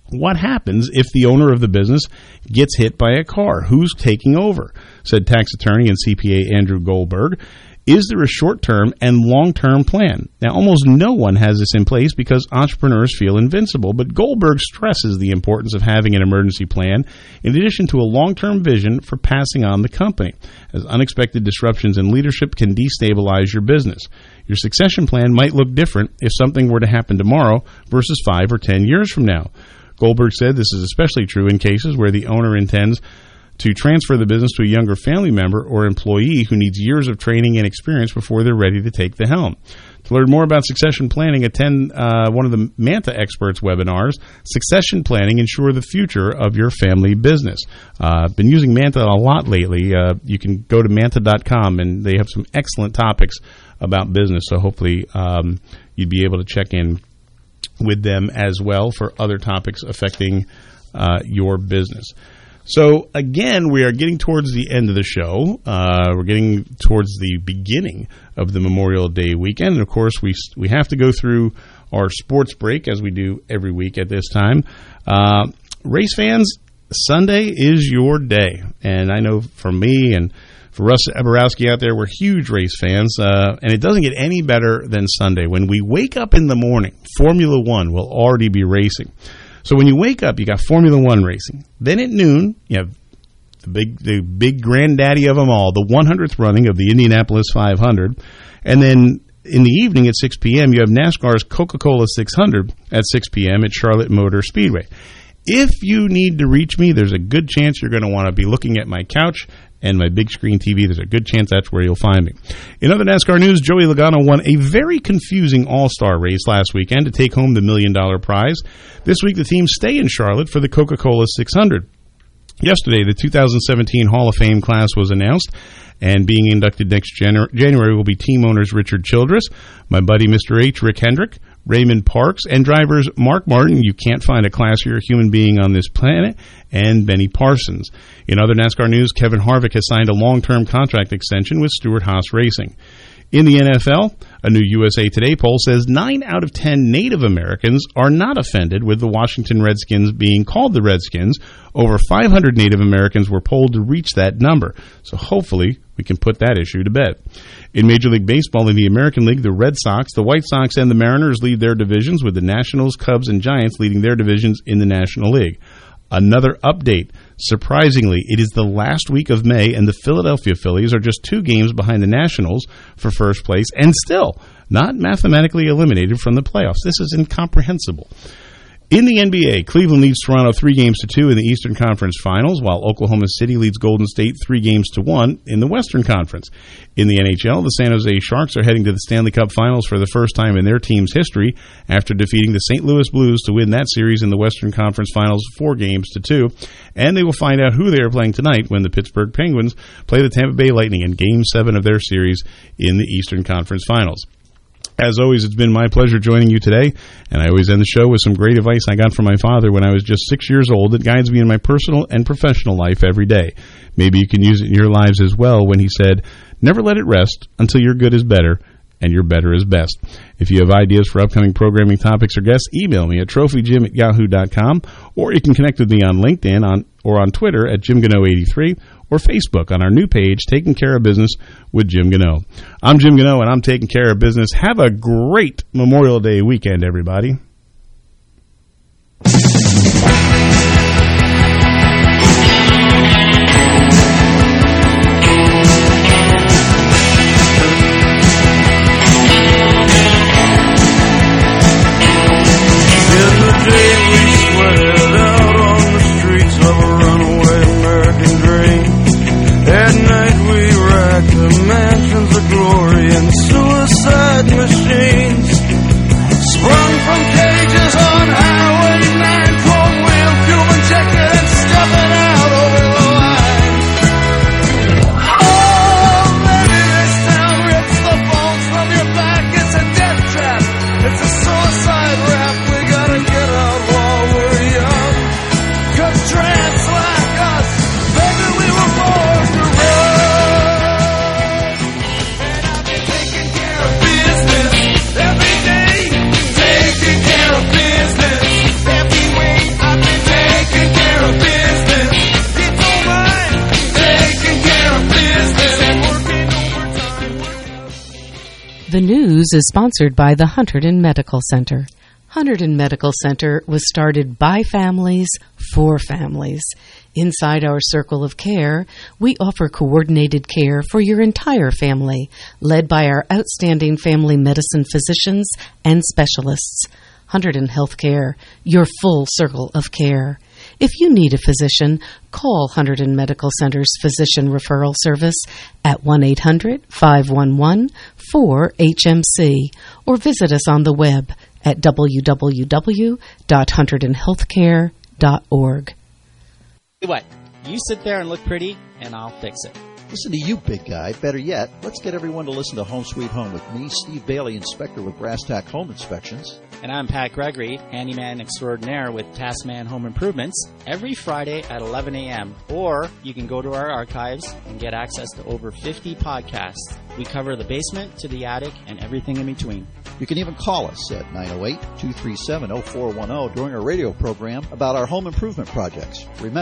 What happens if the owner of the business gets hit by a car? Who's taking over? Said tax attorney and C P A Andrew Goldberg. Is there a short-term and long-term plan? Now, almost no one has this in place because entrepreneurs feel invincible, but Goldberg stresses the importance of having an emergency plan in addition to a long-term vision for passing on the company, as unexpected disruptions in leadership can destabilize your business. Your succession plan might look different if something were to happen tomorrow versus five or ten years from now. Goldberg said this is especially true in cases where the owner intends to transfer the business to a younger family member or employee who needs years of training and experience before they're ready to take the helm. To learn more about succession planning, attend uh, one of the Manta Experts webinars, Succession Planning, Ensure the Future of Your Family Business. Uh, I've been using Manta a lot lately. Uh, you can go to manta dot com, and they have some excellent topics about business, so hopefully um, you'd be able to check in with them as well for other topics affecting uh, your business. So, again, we are getting towards the end of the show. Uh, we're getting towards the beginning of the Memorial Day weekend. And, of course, we we have to go through our sports break, as we do every week at this time. Uh, race fans, Sunday is your day. And I know for me and for Russ Eborowski out there, we're huge race fans. Uh, and it doesn't get any better than Sunday. When we wake up in the morning, Formula One will already be racing. So when you wake up, you got Formula One racing. Then at noon, you have the big the big granddaddy of them all, the one hundredth running of the Indianapolis five hundred. And then in the evening at six p.m., you have NASCAR's Coca-Cola six hundred at six p.m. at Charlotte Motor Speedway. If you need to reach me, there's a good chance you're going to want to be looking at my couch and my big screen T V. There's a good chance that's where you'll find me. In other NASCAR news, Joey Logano won a very confusing all-star race last weekend to take home the million-dollar prize. This week, the team stay in Charlotte for the Coca-Cola six hundred. Yesterday, the two thousand seventeen Hall of Fame class was announced, and being inducted next Janu- January will be team owners Richard Childress, my buddy Mister H, Rick Hendrick, Raymond Parks, and drivers Mark Martin, you can't find a classier human being on this planet, and Benny Parsons. In other NASCAR news, Kevin Harvick has signed a long-term contract extension with Stewart-Haas Racing. In the N F L, a new U S A Today poll says nine out of ten Native Americans are not offended with the Washington Redskins being called the Redskins. Over five hundred Native Americans were polled to reach that number. So hopefully we can put that issue to bed. In Major League Baseball, in the American League, the Red Sox, the White Sox, and the Mariners lead their divisions, with the Nationals, Cubs, and Giants leading their divisions in the National League. Another update. Surprisingly, it is the last week of May, and the Philadelphia Phillies are just two games behind the Nationals for first place, and still not mathematically eliminated from the playoffs. This is incomprehensible. In the N B A, Cleveland leads Toronto three games to two in the Eastern Conference Finals, while Oklahoma City leads Golden State three games to one in the Western Conference. In the N H L, the San Jose Sharks are heading to the Stanley Cup Finals for the first time in their team's history after defeating the Saint Louis Blues to win that series in the Western Conference Finals four games to two. And they will find out who they are playing tonight when the Pittsburgh Penguins play the Tampa Bay Lightning in Game seven of their series in the Eastern Conference Finals. As always, it's been my pleasure joining you today, and I always end the show with some great advice I got from my father when I was just six years old that guides me in my personal and professional life every day. Maybe you can use it in your lives as well when he said, never let it rest until your good is better and your better is best. If you have ideas for upcoming programming topics or guests, email me at trophy jim at yahoo dot com, or you can connect with me on LinkedIn on or on Twitter at Jim Gano eighty-three, or Facebook on our new page, Taking Care of Business with Jim Gano. I'm Jim Gano, and I'm taking care of business. Have a great Memorial Day weekend, everybody. Mansions of glory and suicide machines sprung from The news is sponsored by the Hunterdon Medical Center. Hunterdon Medical Center was started by families for families. Inside our circle of care, we offer coordinated care for your entire family, led by our outstanding family medicine physicians and specialists. Hunterdon Healthcare, your full circle of care. If you need a physician, call Hunterdon Medical Center's Physician Referral Service at one eight hundred, five one one, four H M C or visit us on the web at w w w dot hunterdon healthcare dot org. What? You sit there and look pretty, and I'll fix it. Listen to you, big guy. Better yet, let's get everyone to listen to Home Sweet Home with me, Steve Bailey, inspector with Brass Tack Home Inspections. And I'm Pat Gregory, handyman extraordinaire with Taskman Home Improvements, every Friday at eleven a.m. Or you can go to our archives and get access to over fifty podcasts. We cover the basement to the attic and everything in between. You can even call us at nine oh eight, two three seven, oh four one oh during our radio program about our home improvement projects. Remember,